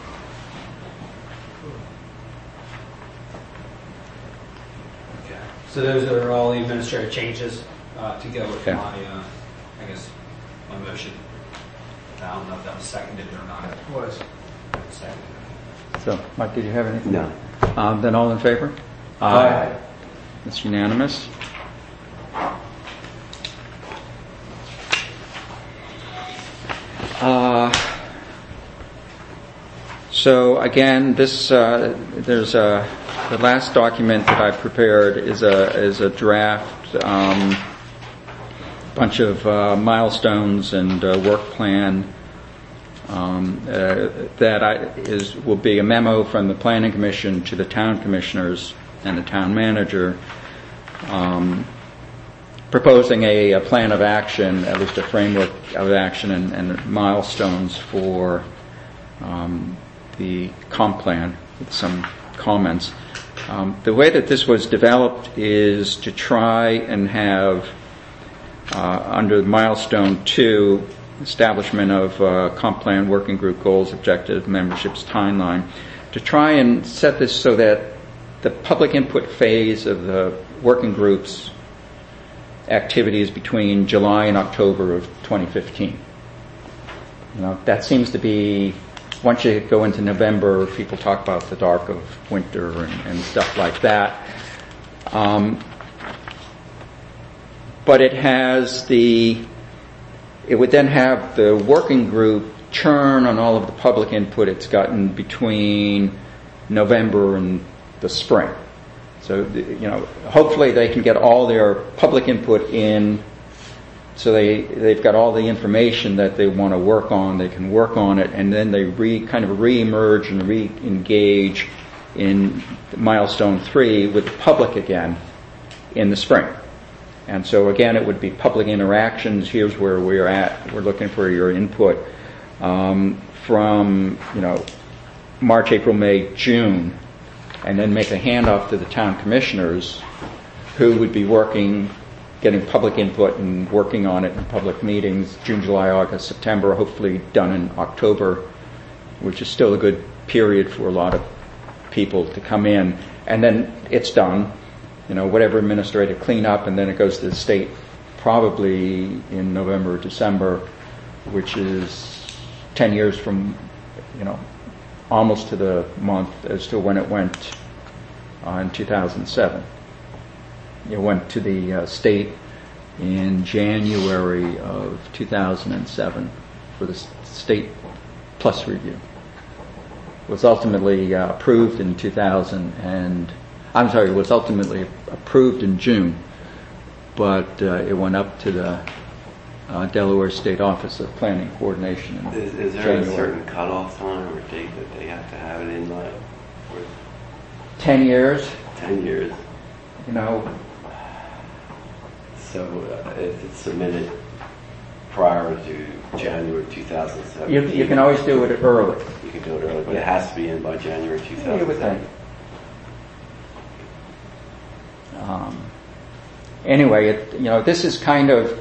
Okay. So those are all the administrative changes uh, to go with Okay. my, uh, I guess, my motion. I don't know if that was seconded or not. It was. Seconded. So, Mike, did you have anything? No. Um, then all in favor? Aye. It's unanimous. Uh, so again, this uh, there's a the last document that I prepared is a is a draft um, bunch of uh, milestones and uh, work plan. Um, uh, that I, is will be a memo from the Planning Commission to the town commissioners and the town manager, um, proposing a, a plan of action, at least a framework of action and, and milestones for um, the comp plan with some comments. Um, the way that this was developed is to try and have uh, under milestone two, establishment of uh, comp plan, working group goals, objectives, memberships, timeline, to try and set this so that the public input phase of the working groups activities between July and October of twenty fifteen. You know, that seems to be, once you go into November, people talk about the dark of winter and, and stuff like that. Um, but it has the It would then have the working group churn on all of the public input it's gotten between November and the spring. So, you know, hopefully they can get all their public input in, so they, they've got all the information that they want to work on, they can work on it, and then they re, kind of re-emerge and re-engage in milestone three with the public again in the spring. And so again, it would be public interactions. Here's where we're at. We're looking for your input um, from, you know, March, April, May, June, and then make a handoff to the town commissioners who would be working, getting public input and working on it in public meetings, June, July, August, September, hopefully done in October, which is still a good period for a lot of people to come in. And then it's done. You know, whatever administrative cleanup, and then it goes to the state probably in November or December, which is ten years from, you know, almost to the month as to when it went uh, in two thousand seven. It went to the uh, state in January of two thousand seven for the state plus review. It was ultimately uh, approved in two thousand and I'm sorry, it was ultimately approved in June, but uh, it went up to the uh, Delaware State Office of Planning Coordination in Is, is there January. a certain cutoff time or date that they have to have it in by? For Ten years, ten years. you know, So uh, if it's submitted prior to January two thousand seven, you, you can always do it early. You can do it early, but it has to be in by January two thousand seven. You would think. Um, anyway, it, you know, this is kind of,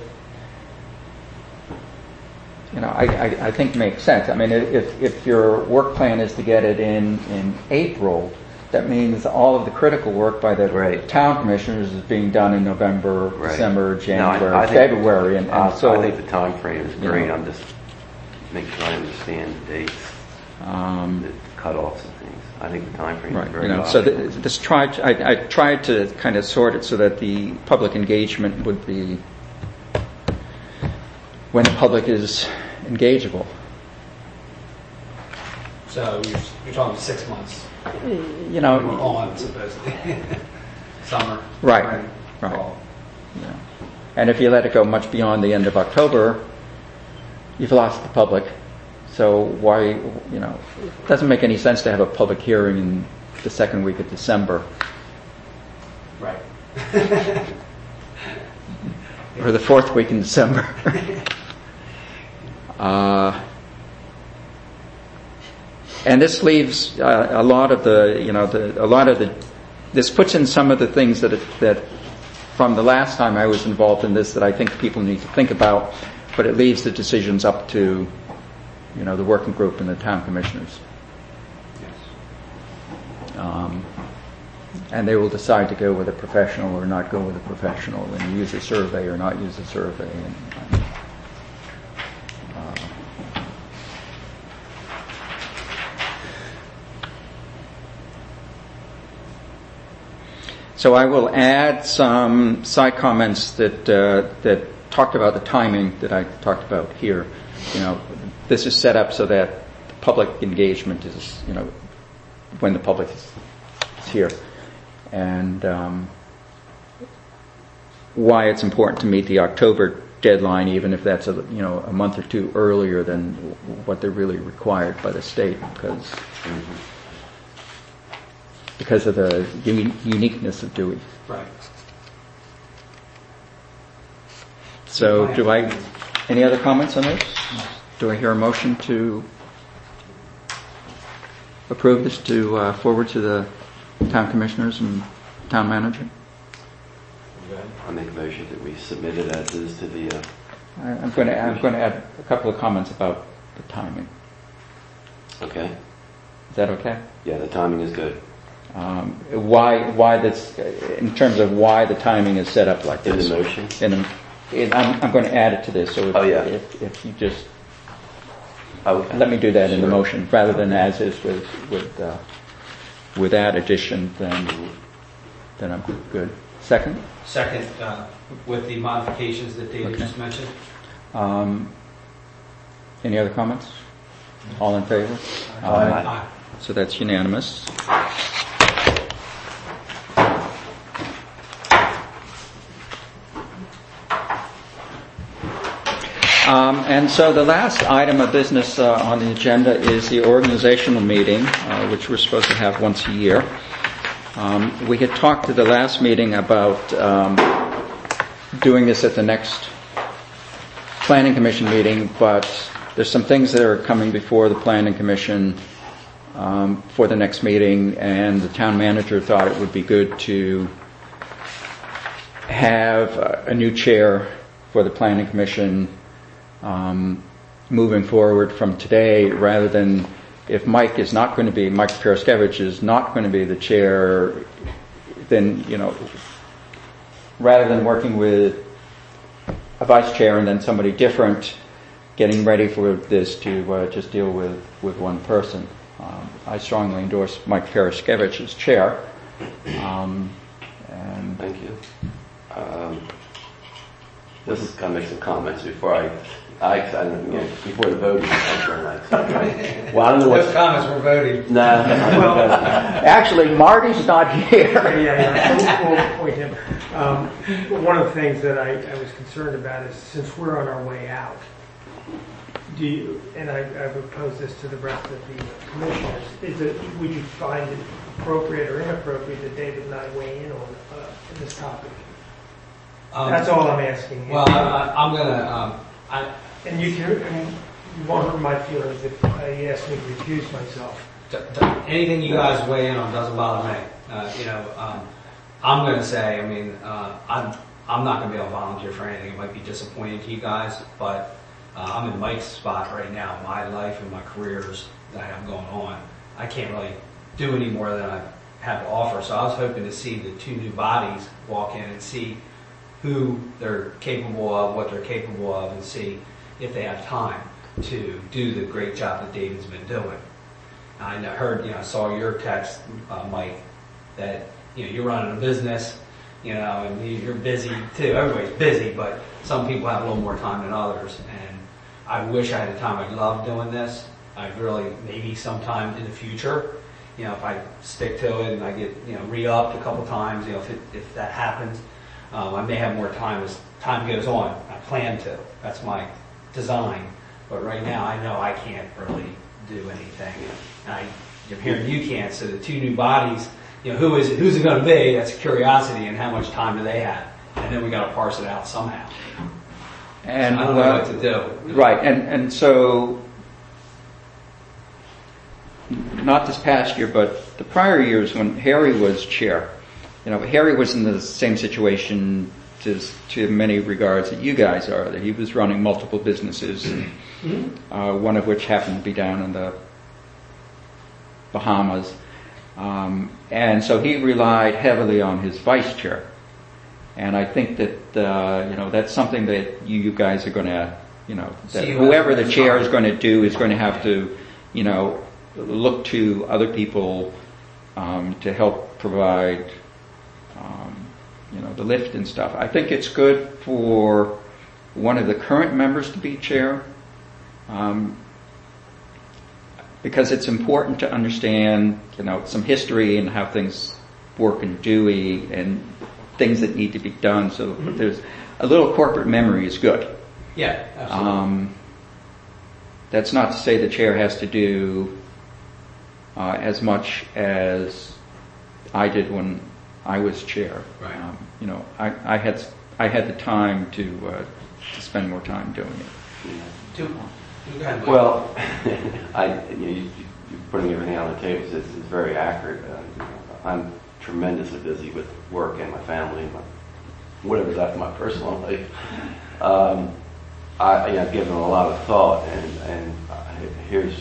you know, I, I, I think makes sense. I mean, if if your work plan is to get it in in April, that means all of the critical work by the Right. town commissioners is being done in November, Right. December, No, I- January, I think- February, and, and I, so I think the time frame is you great. know. I'm just making sure I understand the dates, um, the cutoffs and things. I think the time frame Right, is very you know, so logical. th- this tried, I, I tried to kind of sort it so that the public engagement would be when the public is engageable. So you're, you're talking six months You know, on, supposedly. Summer. Right, spring, right. fall. yeah. And if you let it go much beyond the end of October, you've lost the public. So why, you know, it doesn't make any sense to have a public hearing in the second week of December Right. or the fourth week in December. uh, and this leaves uh, a lot of the, you know, the, a lot of the, this puts in some of the things that, it, that from the last time I was involved in this that I think people need to think about, but it leaves the decisions up to, you know, the working group and the town commissioners. Yes. Um, and they will decide to go with a professional or not go with a professional, and use a survey or not use a survey. And, uh, so I will add some side comments that uh, that talked about the timing that I talked about here. You know, this is set up so that the public engagement is, you know, when the public is, is here. And um, why it's important to meet the October deadline, even if that's a, you know, a month or two earlier than what they're really required by the state, because mm-hmm. because of the uni- uniqueness of Dewey. Right. So, do I? Any other comments on this? Do I hear a motion to approve this to uh, forward to the town commissioners and town manager? I make a motion that we submit it as is to the. Uh, I, I'm going to. I'm going to add a couple of comments about the timing. Okay. Is that okay? Yeah, the timing is good. Um, why? Why this? In terms of why the timing is set up like this. In the motion. In the, in, I'm, I'm going to add it to this. So if, oh yeah. If, if you just okay. let me do that sure. in the motion rather than as is with with uh, with that addition, then then I'm good. Second. Second, uh, with the modifications that David Okay. just mentioned. Um, any other comments? All in favor? Aye. Aye. So that's unanimous. Um, and so the last item of business uh, on the agenda is the organizational meeting, uh, which we're supposed to have once a year. Um, we had talked at the last meeting about um, doing this at the next Planning Commission meeting, but there's some things that are coming before the Planning Commission um, for the next meeting, and the town manager thought it would be good to have a, a new chair for the Planning Commission um, moving forward from today, rather than if Mike is not going to be, Mike Paraskevich is not going to be the chair, then, you know, rather than working with a vice chair and then somebody different, getting ready for this to uh, just deal with, with one person. Um, I strongly endorse Mike Paraskevich as chair. Um, and Thank you. Um, this is going to make some comments before I, I, I don't know, before the voting. Well, I don't know Those what. comments were voted. Nah. Well, actually, Marty's not here. yeah, yeah, we'll, we'll point him. Um, one of the things that I, I was concerned about is, since we're on our way out, do you, and I, I've proposed this to the rest of the commissioners, is it, would you find it appropriate or inappropriate that David and I weigh in on uh, this topic? Um, That's all I'm asking. Well, I, I, I'm going to, um, I, And you can, and you won't hurt my feelings if uh, you ask me to recuse myself. d- d- anything you guys weigh in on doesn't bother me. Uh, you know, um, I'm going to say, I mean, uh, I'm, I'm not going to be able to volunteer for anything. It might be disappointing to you guys, but uh, I'm in Mike's spot right now. My life and my careers that I have going on, I can't really do any more than I have to offer. So I was hoping to see the two new bodies walk in and see who they're capable of, what they're capable of, and see if they have time to do the great job that David's been doing. I heard, you know, I saw your text, uh, Mike, that, you know, you're running a business, you know, and you're busy too. Everybody's busy, but some people have a little more time than others. And I wish I had the time. I love doing this. I really, maybe sometime in the future, you know, if I stick to it and I get, you know, re-upped a couple times, you know, if it, if that happens, um, I may have more time as time goes on. I plan to. That's my design. But right now, I know I can't really do anything. And I, I'm hearing you can't. So the two new bodies, you know, who is it? Who's it going to be? That's a curiosity, and how much time do they have? And then we got to parse it out somehow. And I don't know uh, what to do. Right, and and so not this past year, but the prior years when Harry was chair, you know, Harry was in the same situation to, to many regards that you guys are, that he was running multiple businesses, mm-hmm. uh, one of which happened to be down in the Bahamas. Um, and so he relied heavily on his vice chair. And I think that, uh, you know, that's something that you, you guys are going to, you know, that See, whoever the that's chair fine. is going to do is going to have to, you know, look to other people um, to help provide, um, you know, the lift and stuff. I think it's good for one of the current members to be chair, um, because it's important to understand, you know, some history and how things work in Dewey and things that need to be done. So Mm-hmm. there's a little corporate memory is good. Yeah, absolutely. Um, that's not to say the chair has to do uh, as much as I did when I was chair. Right. Um, you know, I, I had I had the time to uh, to spend more time doing it. Two, go ahead, Mike. Well, I, you know, you, you- you're putting everything on the table is, is very accurate. Uh, you know, I'm tremendously busy with work and my family and my, whatever's after my personal life. Um, I, you know, I've given a lot of thought, and and uh, here's,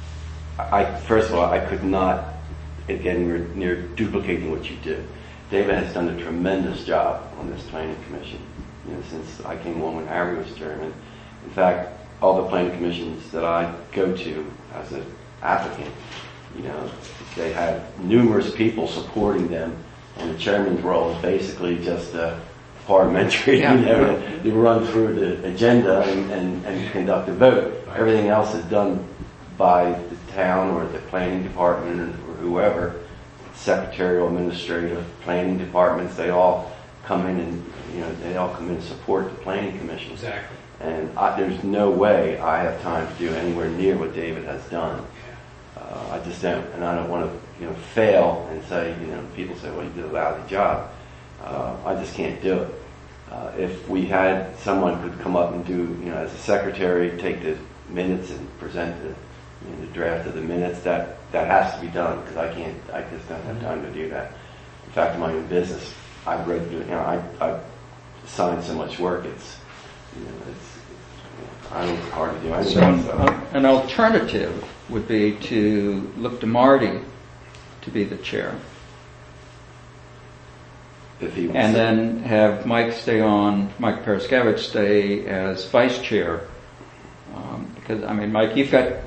I first of all, I could not, again, near, near duplicating what you do. David has done a tremendous job on this planning commission, you know, since I came on when Harry was chairman. In fact, all the planning commissions that I go to as an applicant, you know, they have numerous people supporting them, and the chairman's role is basically just a parliamentary, Yeah. you know, to run through the agenda and, and, and conduct a vote. Everything else is done by the town or the planning department or whoever, secretarial, administrative, planning departments, they all come in and, you know, they all come in and support the planning commission. Exactly. And I, there's no way I have time to do anywhere near what David has done. Uh, I just don't, and I don't want to, you know, fail and say, you know, people say, well, you did a lousy job. Uh, I just can't do it. Uh, if we had someone who could come up and do, you know, as a secretary, take the minutes and present the, you know, the draft of the minutes, that, that has to be done, because I can't, I just don't have time to do that. In fact, in my own business, I read, you know, I, I assign so much work, it's, you know, it's, it's I don't, it's hard to do anything. So an, So. an alternative would be to look to Marty to be the chair, If he was, and then have Mike stay on, Mike Paraskevich stay as vice chair. Um, because, I mean, Mike, you've got,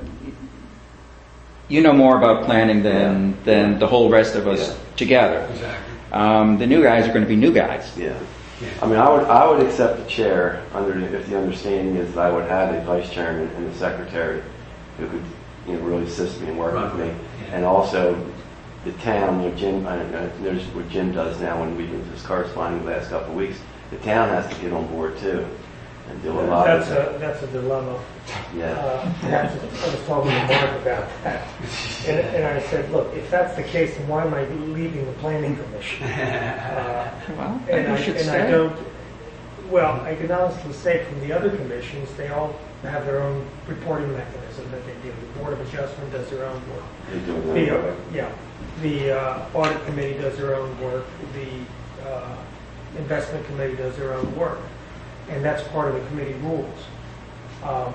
you know more about planning than, Yeah. than the whole rest of us Yeah. together. Exactly. Um, the new guys are going to be new guys. yeah. Yeah. I mean, I would I would accept the chair under the, if the understanding is that I would have a vice chairman and a secretary who could, you know, really assist me and work Right. with me, Yeah. and also the town. You know, Jim, I don't know, notice what Jim does now when we do this corresponding the last couple of weeks. The town has to get on board too and do a lot That's of a, that's a dilemma. yeah. Uh, that's- I was talking to Mark about that. And, and I said, look, if that's the case, then why am I leaving the planning commission? Uh, Well, And you I, should and stay. I don't, well, I can honestly say from the other commissions, they all have their own reporting mechanism that they do. The Board of Adjustment does their own work. They do it The, that uh, way. yeah, the uh, Audit Committee does their own work. The uh, Investment Committee does their own work. And that's part of the committee rules. Um,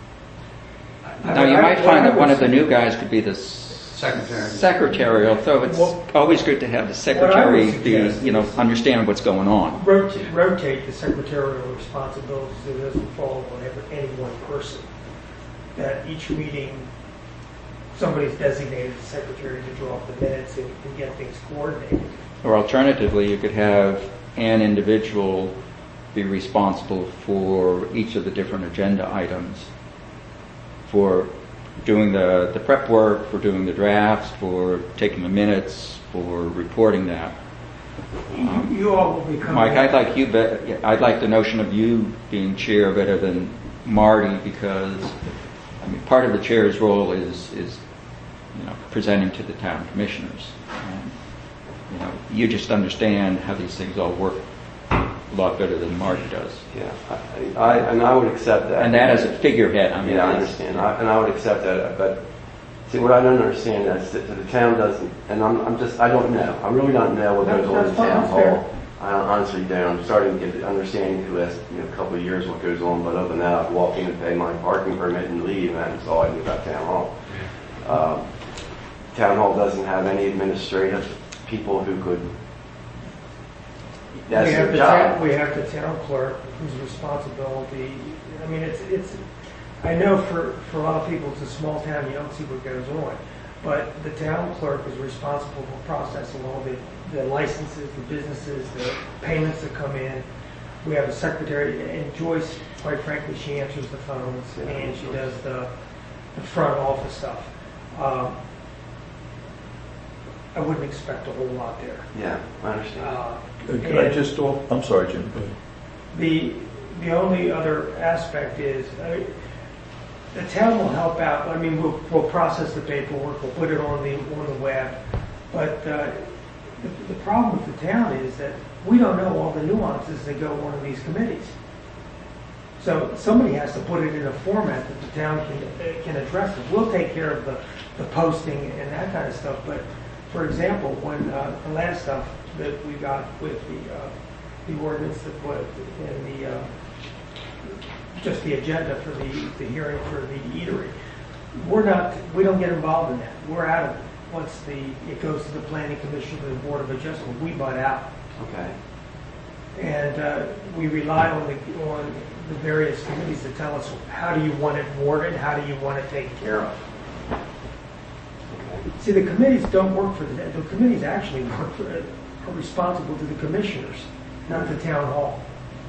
Now, you I- might what find I that one would of the say- new guys could be the s- Secretary. secretary, although it's Well- always good to have the secretary would be, suggest you know, is- understand what's going on. rotate, rotate the secretarial responsibilities so it doesn't fall on every- any one person. That each meeting, somebody's designated as secretary to draw up the minutes and, and get things coordinated. Or alternatively, you could have an individual be responsible for each of the different agenda items, for doing the, the prep work, for doing the drafts, for taking the minutes, for reporting that. Um, You all will become. Mike, I'd like you, be- I'd like the notion of you being chair better than Marty, because, I mean, part of the chair's role is, is, you know, presenting to the town commissioners. And, you know, you just understand how these things all work a lot better than Marty does. Yeah, I, I, and I would accept that. And that as a figurehead, I mean. Yeah, I it's- understand, I, and I would accept that, but see, what I don't understand is that the town doesn't, and I'm, I'm just, I don't know, I really don't know what That's- goes on in that's fine, town that's fair. hall. I honestly don't, I'm starting to get the understanding for the last, you know, couple of years what goes on, but other than that, I walk in and pay my parking permit and leave, and that's all I do about town hall. Um, town hall doesn't have any administrative people who could, that's We have their the job. town- We have the town clerk whose responsibility, I mean, it's, it's, I know for, for a lot of people, it's a small town, you don't see what goes on. But the town clerk is responsible for processing all the, the licenses, the businesses, the payments that come in. We have a secretary, and Joyce, quite frankly, she answers the phones and she does the, the front office stuff. Um, I wouldn't expect a whole lot there. Yeah, I understand. Uh, Uh, Could I and- just, oh, I'm sorry, Jim. Go ahead. The, the only other aspect is, I mean, the town will help out, I mean, we'll, we'll process the paperwork, we'll put it on the, on the web, but uh, the, the problem with the town is that we don't know all the nuances that go on in these committees. So somebody has to put it in a format that the town can, can address it. We'll take care of the, the posting and that kind of stuff, but for example, when uh, the last stuff that we got with the, uh, the ordinance that was in the, uh, just the agenda for the, the hearing for the eatery. We're not, we don't get involved in that. We're out of it. Once the, it goes to the planning commission, to the board of adjustment, we butt out. Okay. And uh, we rely on the, on the various committees to tell us, how do you want it worded? How do you want it taken care of? Okay. See, the committees don't work for the, the committees actually work for, are responsible to the commissioners, not the town hall.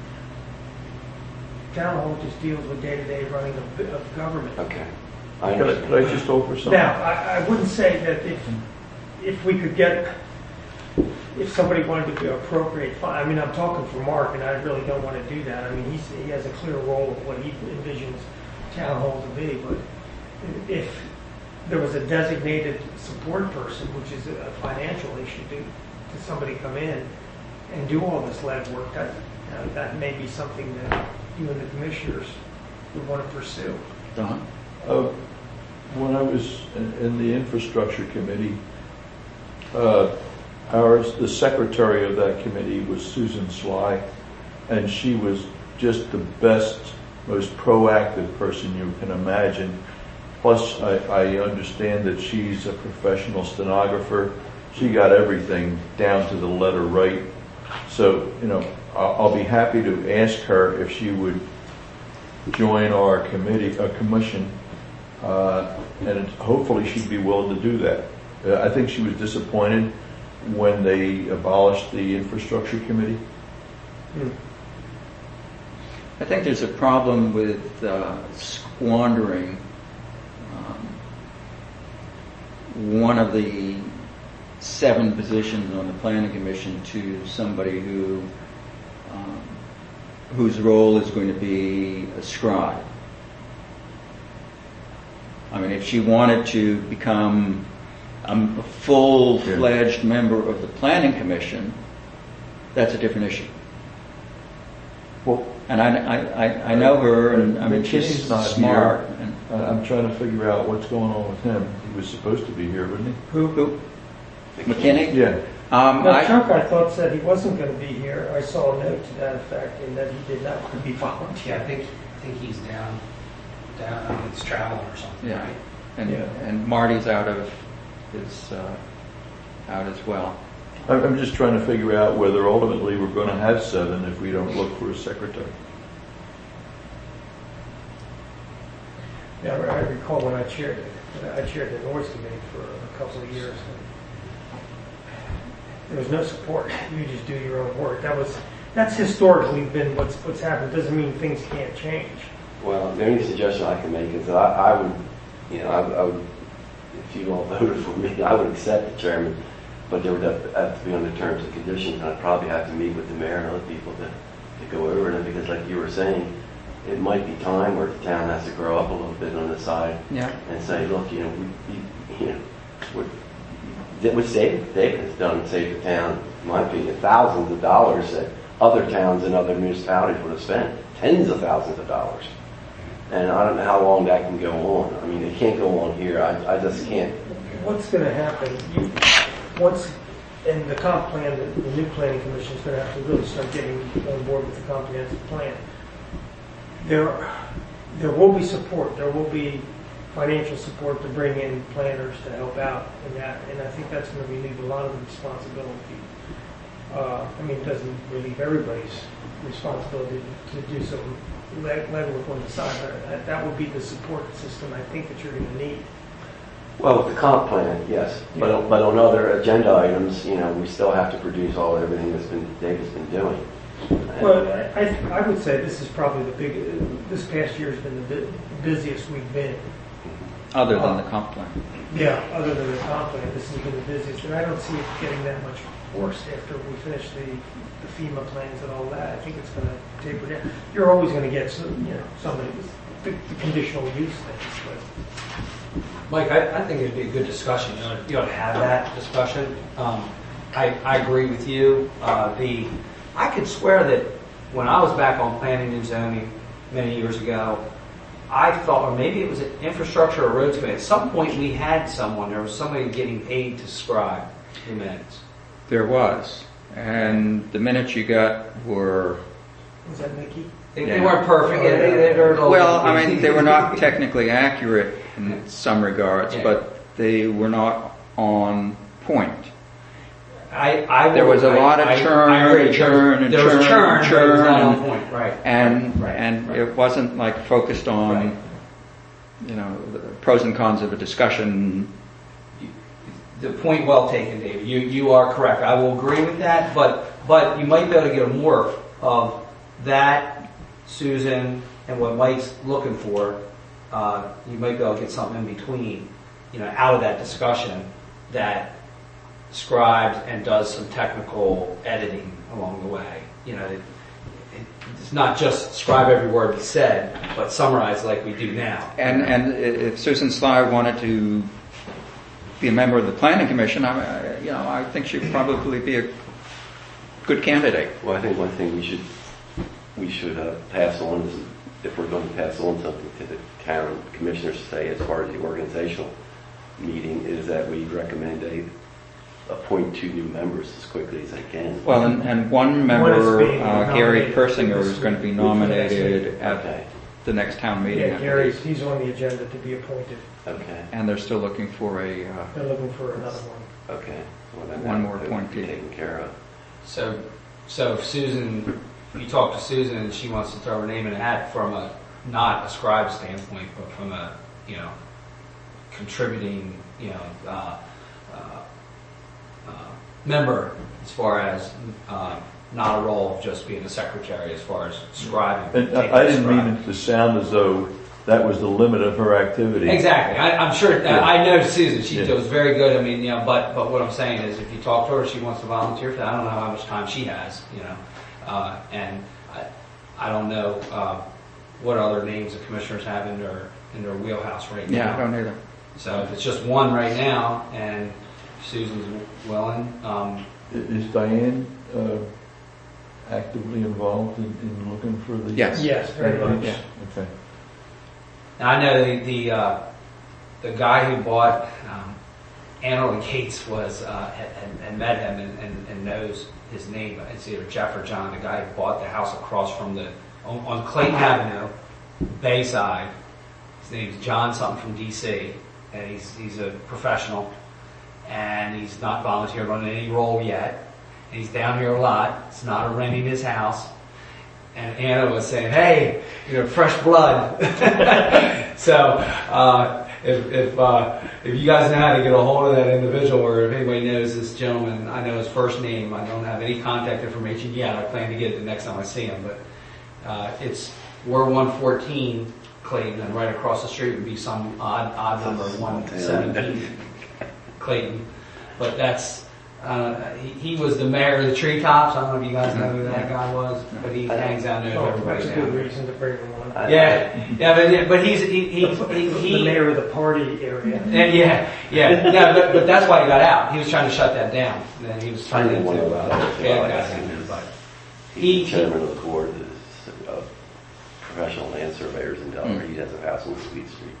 Town hall just deals with day-to-day running of, of government. Okay. I Could I, understand. could I just offer something? Now, I, I wouldn't say that if, if we could get, if somebody wanted to appropriate fund, I mean, I'm talking for Mark, and I really don't want to do that. I mean, he's, he has a clear role of what he envisions town hall to be, but if there was a designated support person, which is a financial issue, to, to somebody come in and do all this legwork, that, uh, that may be something that you and the commissioners would want to pursue. Don? Uh, When I was in, in the infrastructure committee, uh, ours, the secretary of that committee was Susan Sly, and she was just the best, most proactive person you can imagine. Plus, I, I understand that she's a professional stenographer. She got everything down to the letter right. So, you know, I'll, I'll be happy to ask her if she would join our committee, a commission, uh, and hopefully she'd be willing to do that. Uh, I think she was disappointed when they abolished the infrastructure committee. I think there's a problem with uh, squandering um, one of the seven positions on the planning commission to somebody who um, whose role is going to be a scribe. I mean, if she wanted to become a full-fledged member of the planning commission, that's a different issue. Well, And I, I, I- I know her, and I mean, she's McKinney's not smart. here. And, Uh, I'm trying to figure out what's going on with him. He was supposed to be here, wasn't he? who, who? McKinney? Yeah. Um, Now, I, Chuck, I thought, said he wasn't going to be here. I saw a note to that effect, and that he did not want to be Yeah, I volunteering. think, I think he's down, down, I mean, it's traveling or something, yeah, right? and, Yeah. and Marty's out of, is uh, out as well. I'm I'm just trying to figure out whether ultimately we're going to have seven if we don't look for a secretary. Yeah, I recall when I chaired it, I chaired the Noise Committee for a couple of years. and There was no support. You just do your own work. That was, that's historically been what's, what's happened. Doesn't mean things can't change. Well, the only suggestion I can make is that I, I would, you know, I, I would, if you all voted for me, I would accept the chairman, but there would have, have to be under terms and conditions, and I'd probably have to meet with the mayor and other people to, to go over it, because like you were saying, it might be time where the town has to grow up a little bit on the side Yeah. and say, look, you know, we, we you know, what, what Dave, Dave has done saved the town, in my opinion, thousands of dollars that other towns and other municipalities would have spent, tens of thousands of dollars. And I don't know how long that can go on. I mean, it can't go on here. I, I just can't. What's going to happen, you, once, in the comp plan, the, the new planning commission is going to have to really start getting on board with the comprehensive plan. There, there will be support, there will be financial support to bring in planners to help out in that, and I think that's going to relieve a lot of the responsibility. Uh, I mean, it doesn't relieve everybody's responsibility to do so. Let, let work on the side. That, that would be the support system I think that you're going to need. Well, with the comp plan, yes, but but on other agenda items, you know, we still have to produce all everything that's been David's been doing. And Well, I, I would say this is probably the big, this past year has been the bu- busiest we've been. Other than the comp plan. Yeah, other than the comp plan, this has been the busiest, and I don't see it getting that much worse after we finish the, the FEMA plans and all that. I think it's going to taper down. You're always going to get some, you know, some of the, the conditional use things, but Mike, I, I think it'd be a good discussion. You ought, you ought to have that discussion. Um, I, I agree with you. Uh, the I could swear that when I was back on planning and zoning many years ago, I thought, or maybe it was an infrastructure or roads committee. At some point, we had someone. There was somebody getting paid to scribe the minutes. There was. And the minutes you got were, was that Mickey? They, Yeah. they weren't perfect. They, they, they were a little- well, I mean, they were not technically accurate in some regards, Yeah. but they were not on point. I, I There was a I- lot of I- churn I agree. and churn and there was churn churn, and but it was not churn on point. Right. And, Right, and right. it wasn't like focused on, Right. you know, the pros and cons of a discussion. The point well taken, David. You you are correct. I will agree with that, but but you might be able to get a morph of that, Susan, and what Mike's looking for. Uh, you might be able to get something in between, you know, out of that discussion that scribes and does some technical editing along the way. You know, it, it, it's not just scribe every word he said, but summarize like we do now. And, and if Susan Sly wanted to be a member of the planning commission, I, I- you know, I think she'd probably be a good candidate. Well, I think one thing we should we should uh, pass on is, if we're going to pass on something to the town commissioners to say as far as the organizational meeting, is that we recommend a appoint two new members as quickly as they can. Well, and, and one One member, is being uh, Gary nominated Persinger, this is going to be week. nominated at Okay. the next town meeting. Yeah, I Gary's, believe. he's on the agenda to be appointed. Okay. And they're still looking for a, uh, They're looking for another one. Okay. Well, then One that- more that would be appointee. taken care of. So, so if Susan, you talk to Susan and she wants to throw her name in a hat from a, not a scribe standpoint, but from a, you know, contributing, you know, uh, uh, uh, member as far as, uh, not a role of just being a secretary as far as scribing. And I I didn't mean it to sound as though that was the limit of her activity. Exactly. I, I'm sure, Yeah. I know Susan, she Yeah. was very good. I mean, you know, but, but what I'm saying is if you talk to her, she wants to volunteer for that. I don't know how much time she has, you know, uh, and I, I don't know, uh, what other names the commissioners have in their, in their wheelhouse right now. yeah, I don't either. So if it's just one right now and Susan's willing, um, I- Is Diane uh, actively involved in, in looking for the? Yes. Yes, very much. Yeah. Okay. now I know the, the, uh, the guy who bought, um, Antelope Gates was, uh, and, and met him and, and, and knows his name. It's either Jeff or John, the guy who bought the house across from the, on, on Clayton Avenue, Bayside. His name's John something from D C, and he's, he's a professional, and he's not volunteered on any role yet. And he's down here a lot. It's not renting his house. And Anna was saying, hey, you know, fresh blood. so, uh, if, if, uh, if you guys know how to get a hold of that individual, or if anybody knows this gentleman, I know his first name. I don't have any contact information yet. I plan to get it the next time I see him, but, uh, it's, we're one fourteen Clayton, and right across the street would be some odd, odd number, one seventeen Clayton. But that's, uh, he, he was the mayor of the Treetops. I don't know if you guys know who that guy was, but he hangs out and knows Oh, everybody that's a good now. reason to bring him on. I- Yeah, yeah, but, but he's, he, he, he, The he mayor of the party area. yeah, yeah, yeah, yeah, but, but that's why he got out. He was trying to shut that down. And then he was I trying didn't to, want to, uh, uh, bad ask guys him, in there, but He's he, the chairman of the board of uh, professional land surveyors in Delaware. He has a house on Sweet Street.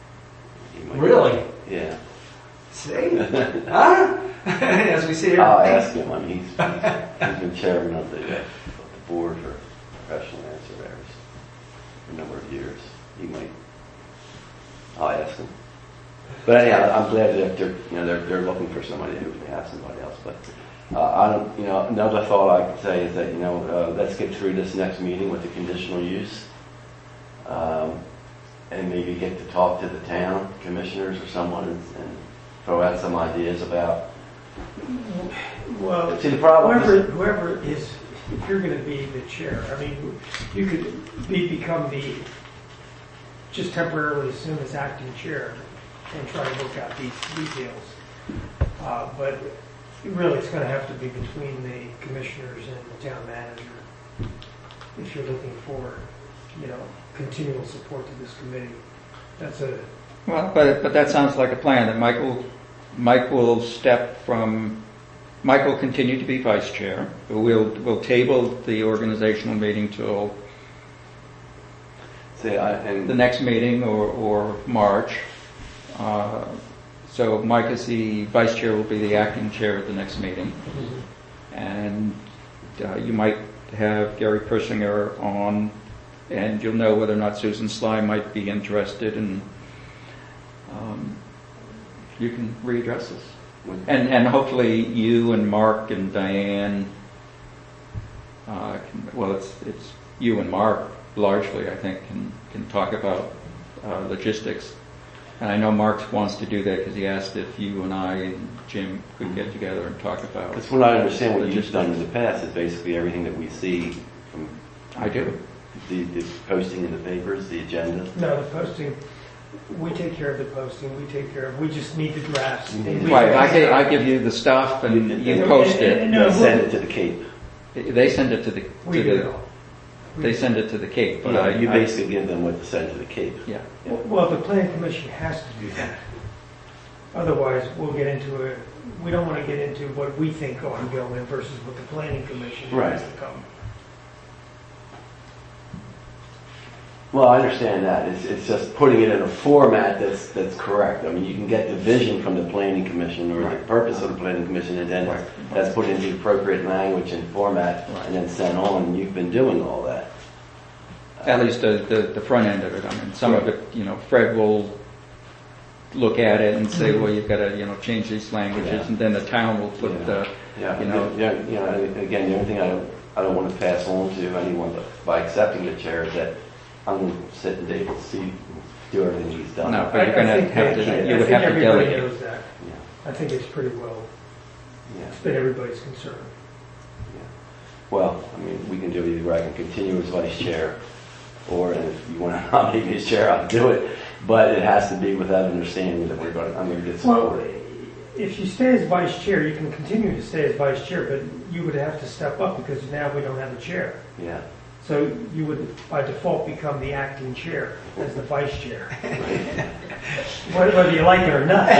He might- Really? Yeah. see, huh? As we see here. I'll ask him. I mean, he's, he's, he's been chairman of the, uh, of the board for professional land surveyors for a number of years. He might I'll ask them. But anyhow, I'm glad that they're, you know, they're, they're looking for somebody who can have somebody else. But uh, I don't, you know, another thought I could say is that, you know, uh, let's get through this next meeting with the conditional use, um, and maybe get to talk to the town commissioners or someone and, and throw out some ideas about. Well, See, the problem whoever, is- whoever is, if you're going to be the chair, I mean, you could be, become the, just temporarily assume as acting chair and try to work out these details. Uh, but really, it's going to have to be between the commissioners and the town manager if you're looking for, you know, continual support to this committee. That's a, Well, but, but that sounds like a plan, that Mike will, Mike will step from, Mike will continue to be vice chair. We'll, we'll table the organizational meeting till See, I, and the next meeting or, or March. Uh, so Mike as the vice chair will be the acting chair at the next meeting. And uh, you might have Gary Persinger on, and you'll know whether or not Susan Sly might be interested, and um, you can readdress this. And, and hopefully you and Mark and Diane, uh, can, well, it's, it's you and Mark largely, I think, can, can talk about uh, logistics. And I know Mark wants to do that because he asked if you and I and Jim could get together and talk about. That's what I understand. What you've done in the past is basically everything that we see from I do. the, the posting in the papers, the agenda. no, the posting, we take care of the posting, we take care of, we just need the drafts. And we- Right, I, gi- I give you the stuff and You- you post and- it. and- No, send it to the Cape. They send it to the, We to do it the all. We they do. send it to the Cape. But You know, I, you I- basically give them what to send to the Cape. yeah. Well, the planning commission has to do that. Otherwise, we'll get into a, we don't want to get into what we think ought to go in versus what the planning commission Right. has to come. Well, I understand that. It's, it's just putting it in a format that's that's correct. I mean, you can get the vision from the planning commission or the Right. purpose of the planning commission, and then Right. that's put into the appropriate language and format, Right. and then sent on. And you've been doing all that. At least the, the, the front end of it. I mean, some of it, you know, Fred will look at it and say, well, you've got to, you know, change these languages, Yeah. and then the town will put Yeah. the, Yeah, you know, yeah, you know. and Again, the only thing I don't, I don't want to pass on to anyone, but by accepting the chair, is that I'm going to sit and Dave will see, do everything he's done. No, I- but you're I going to think have that- to, I you would think have to everybody delegate. knows that. Yeah, I think it's pretty well, yeah. it's been everybody's concern. Well, I mean, we can do it either way. I can continue as vice chair, or if you want to nominate me as chair, I'll do it. But it has to be with that understanding that we're going to, I'm going to get Well, support. if you stay as vice chair, you can continue to stay as vice chair, but you would have to step up because now we don't have a chair. Yeah. So you would, by default, become the acting chair as the vice chair. Whether whether you like it or not.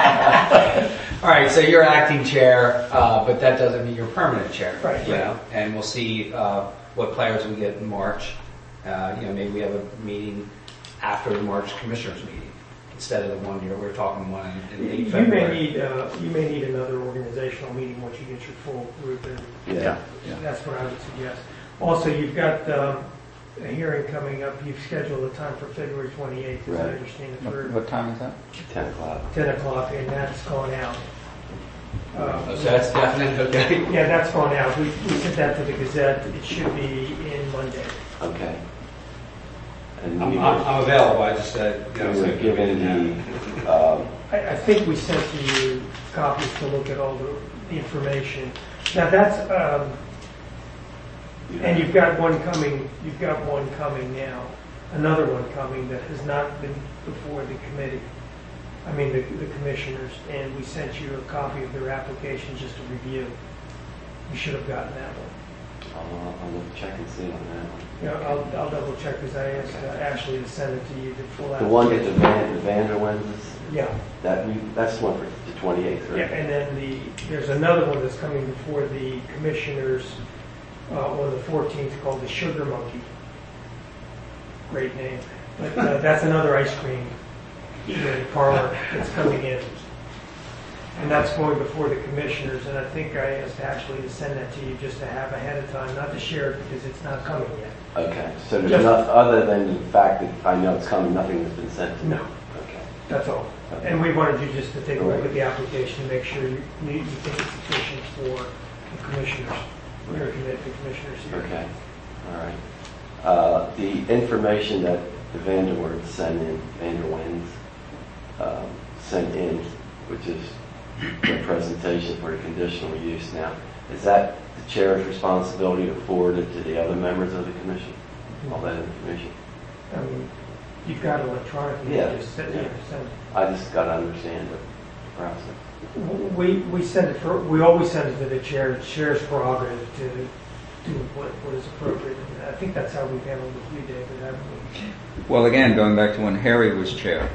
All right, so you're acting chair, uh, but that doesn't mean you're permanent chair. Right, You right. know, and we'll see uh, what players we get in March. Uh, you know, maybe we have a meeting after the March commissioners meeting instead of the one, you know, we're talking one in, in late You may February. need, uh, you may need another organizational meeting once you get your full group, and Yeah. that's what I would suggest. Also, you've got um, a hearing coming up. You've scheduled a time for February twenty-eighth, as I Right. understand it, What, for what time is that? ten o'clock. ten o'clock, and that's gone out. Oh, Uh, so that's definite, okay. Yeah, that's gone out. We we sent that to the Gazette. It should be in Monday. Okay. And I'm, we I'm, were, I'm available, I just said, you know, we so were given the, um, I, I think we sent to you copies to look at all the, the information. Now that's, um, and you've got one coming, you've got one coming now, another one coming that has not been before the committee. I mean, the, the commissioners, and we sent you a copy of their application just to review. You should have gotten that one. I'll, I'll look- check and see on that one. You know, I'll, I'll double check because I asked uh, Ashley to send it to you to full out. The one that the Van, the Vanderwens, Yeah. that we, that's the one for the twenty-eighth, right? Yeah, and then the, there's another one that's coming before the commissioners uh, on the fourteenth called the Sugar Monkey. Great name. But uh, that's another ice cream eatery parlor that's coming in. And that's going before the commissioners, and I think I asked Ashley to send that to you just to have ahead of time, not to share it because it's not coming yet. Okay, so there's Just- enough, other than the fact that I know it's coming, nothing has been sent to me? No. Okay. That's all. And we wanted you just to take a look at the application and make sure you, you you think it's sufficient for the commissioners, your commit the commissioners here. Okay, all right. Uh, the information that the Vanderwerds sent in, Vanderwinds, um, sent in, which is the presentation for the conditional use now, is that the chair's responsibility to forward it to the other members of the commission? All that information? I mean, you've got it electronically. Yeah, You just sit yeah. there and send it. I just got to understand the process. We, we send it for, we always send it to the chair, chair's prerogative to do what, what is appropriate. And I think that's how we've handled it with you, David, haven't we? Well, again, going back to when Harry was chair,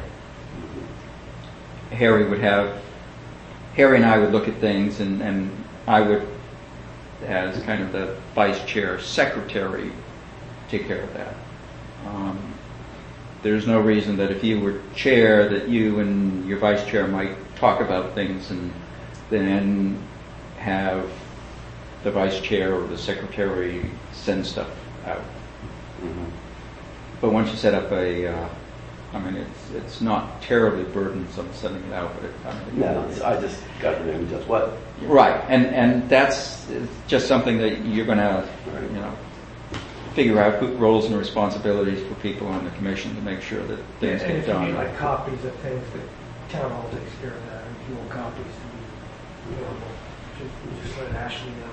Harry would have, Harry and I would look at things, and, and I would, as kind of the vice chair secretary, take care of that. Um, there's no reason that if you were chair that you and your vice chair might talk about things and then have the vice chair or the secretary send stuff out. Mm-hmm. But once you set up a, uh, I mean, it's it's not terribly burdensome sending it out, but it, I mean, No, it's, I just got to remember just what. right, and and that's just something that you're going to, you know, figure out who roles and responsibilities for people on the commission to make sure that things And get if you done. need like copies of things, the town hall takes care of that. If you want copies to be available, just, you just let Ashley know.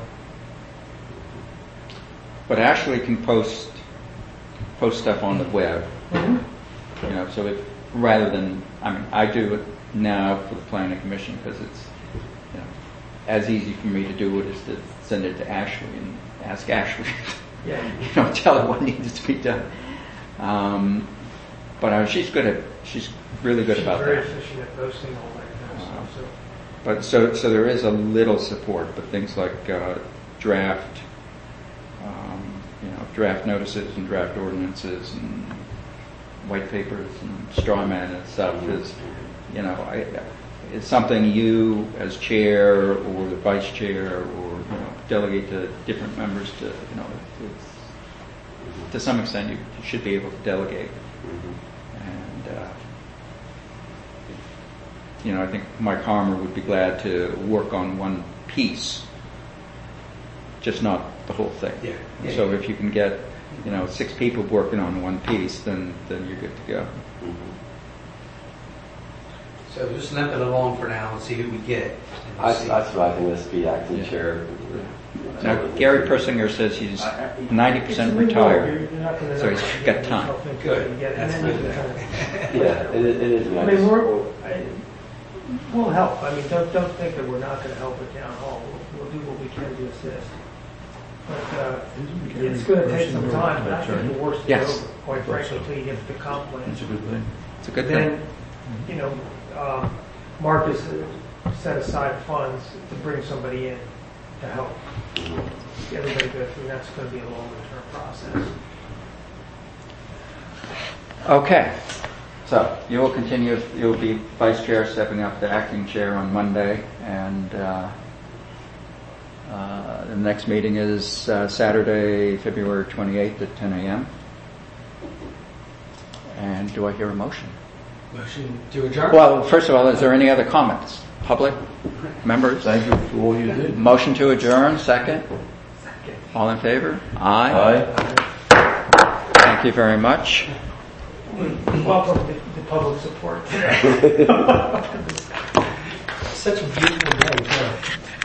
But Ashley can post post stuff on the web, Mm-hmm. you know. So if rather than, I mean, I do it now for the planning commission because it's, you know, as easy for me to do it as to send it to Ashley and ask Ashley. Yeah. You know, tell her what needs to be done. Um, but uh, she's good at, she's really good She's about very that. efficient at posting all that kind of stuff. So. But so, so there is a little support, but things like uh, draft, um, you know, draft notices and draft ordinances and white papers and straw man and stuff is, you know, I, it's something you as chair or the vice chair or, you know, delegate to different members to, you know, it's, to some extent you should be able to delegate. Mm-hmm. And, uh, you know, I think Mike Harmer would be glad to work on one piece, just not the whole thing. Yeah. Yeah. So if you can get, you know, six people working on one piece, then, then you're good to go. Mm-hmm. So just limp it along for now and see who we get. and we'll I, see. that's what I think this be acting Yeah. chair. Now, Gary Persinger says he's ninety percent It's a reward. retired. You're- you're not gonna so know he's what you got get time. yourself into Good. when you get it. And That's then you good. can kind of- Yeah, it, it is. I mean, we're, I, we'll help. I mean, don't, don't think that we're not going to help at town hall. We'll, we'll do what we can to assist. But, uh, it's going to take some time, but I think the worst is Yes. over, quite frankly, until you get the comp plan. That's a good thing. It's a good Then, thing. you know, um, Marcus set aside funds to bring somebody in to help everybody go through. That's going to be a longer term process. Okay. So you will continue, you'll be vice chair stepping up to acting chair on Monday, and uh, uh, the next meeting is uh, Saturday, February twenty-eighth at ten a.m. And do I hear a motion? Motion to adjourn? Well, first of all, is there any other comments? Public? Members? Thank you for all you did. Motion to adjourn, second? All in favor? Aye. Aye. Thank you very much. Welcome to the public support today. Such a beautiful day, too.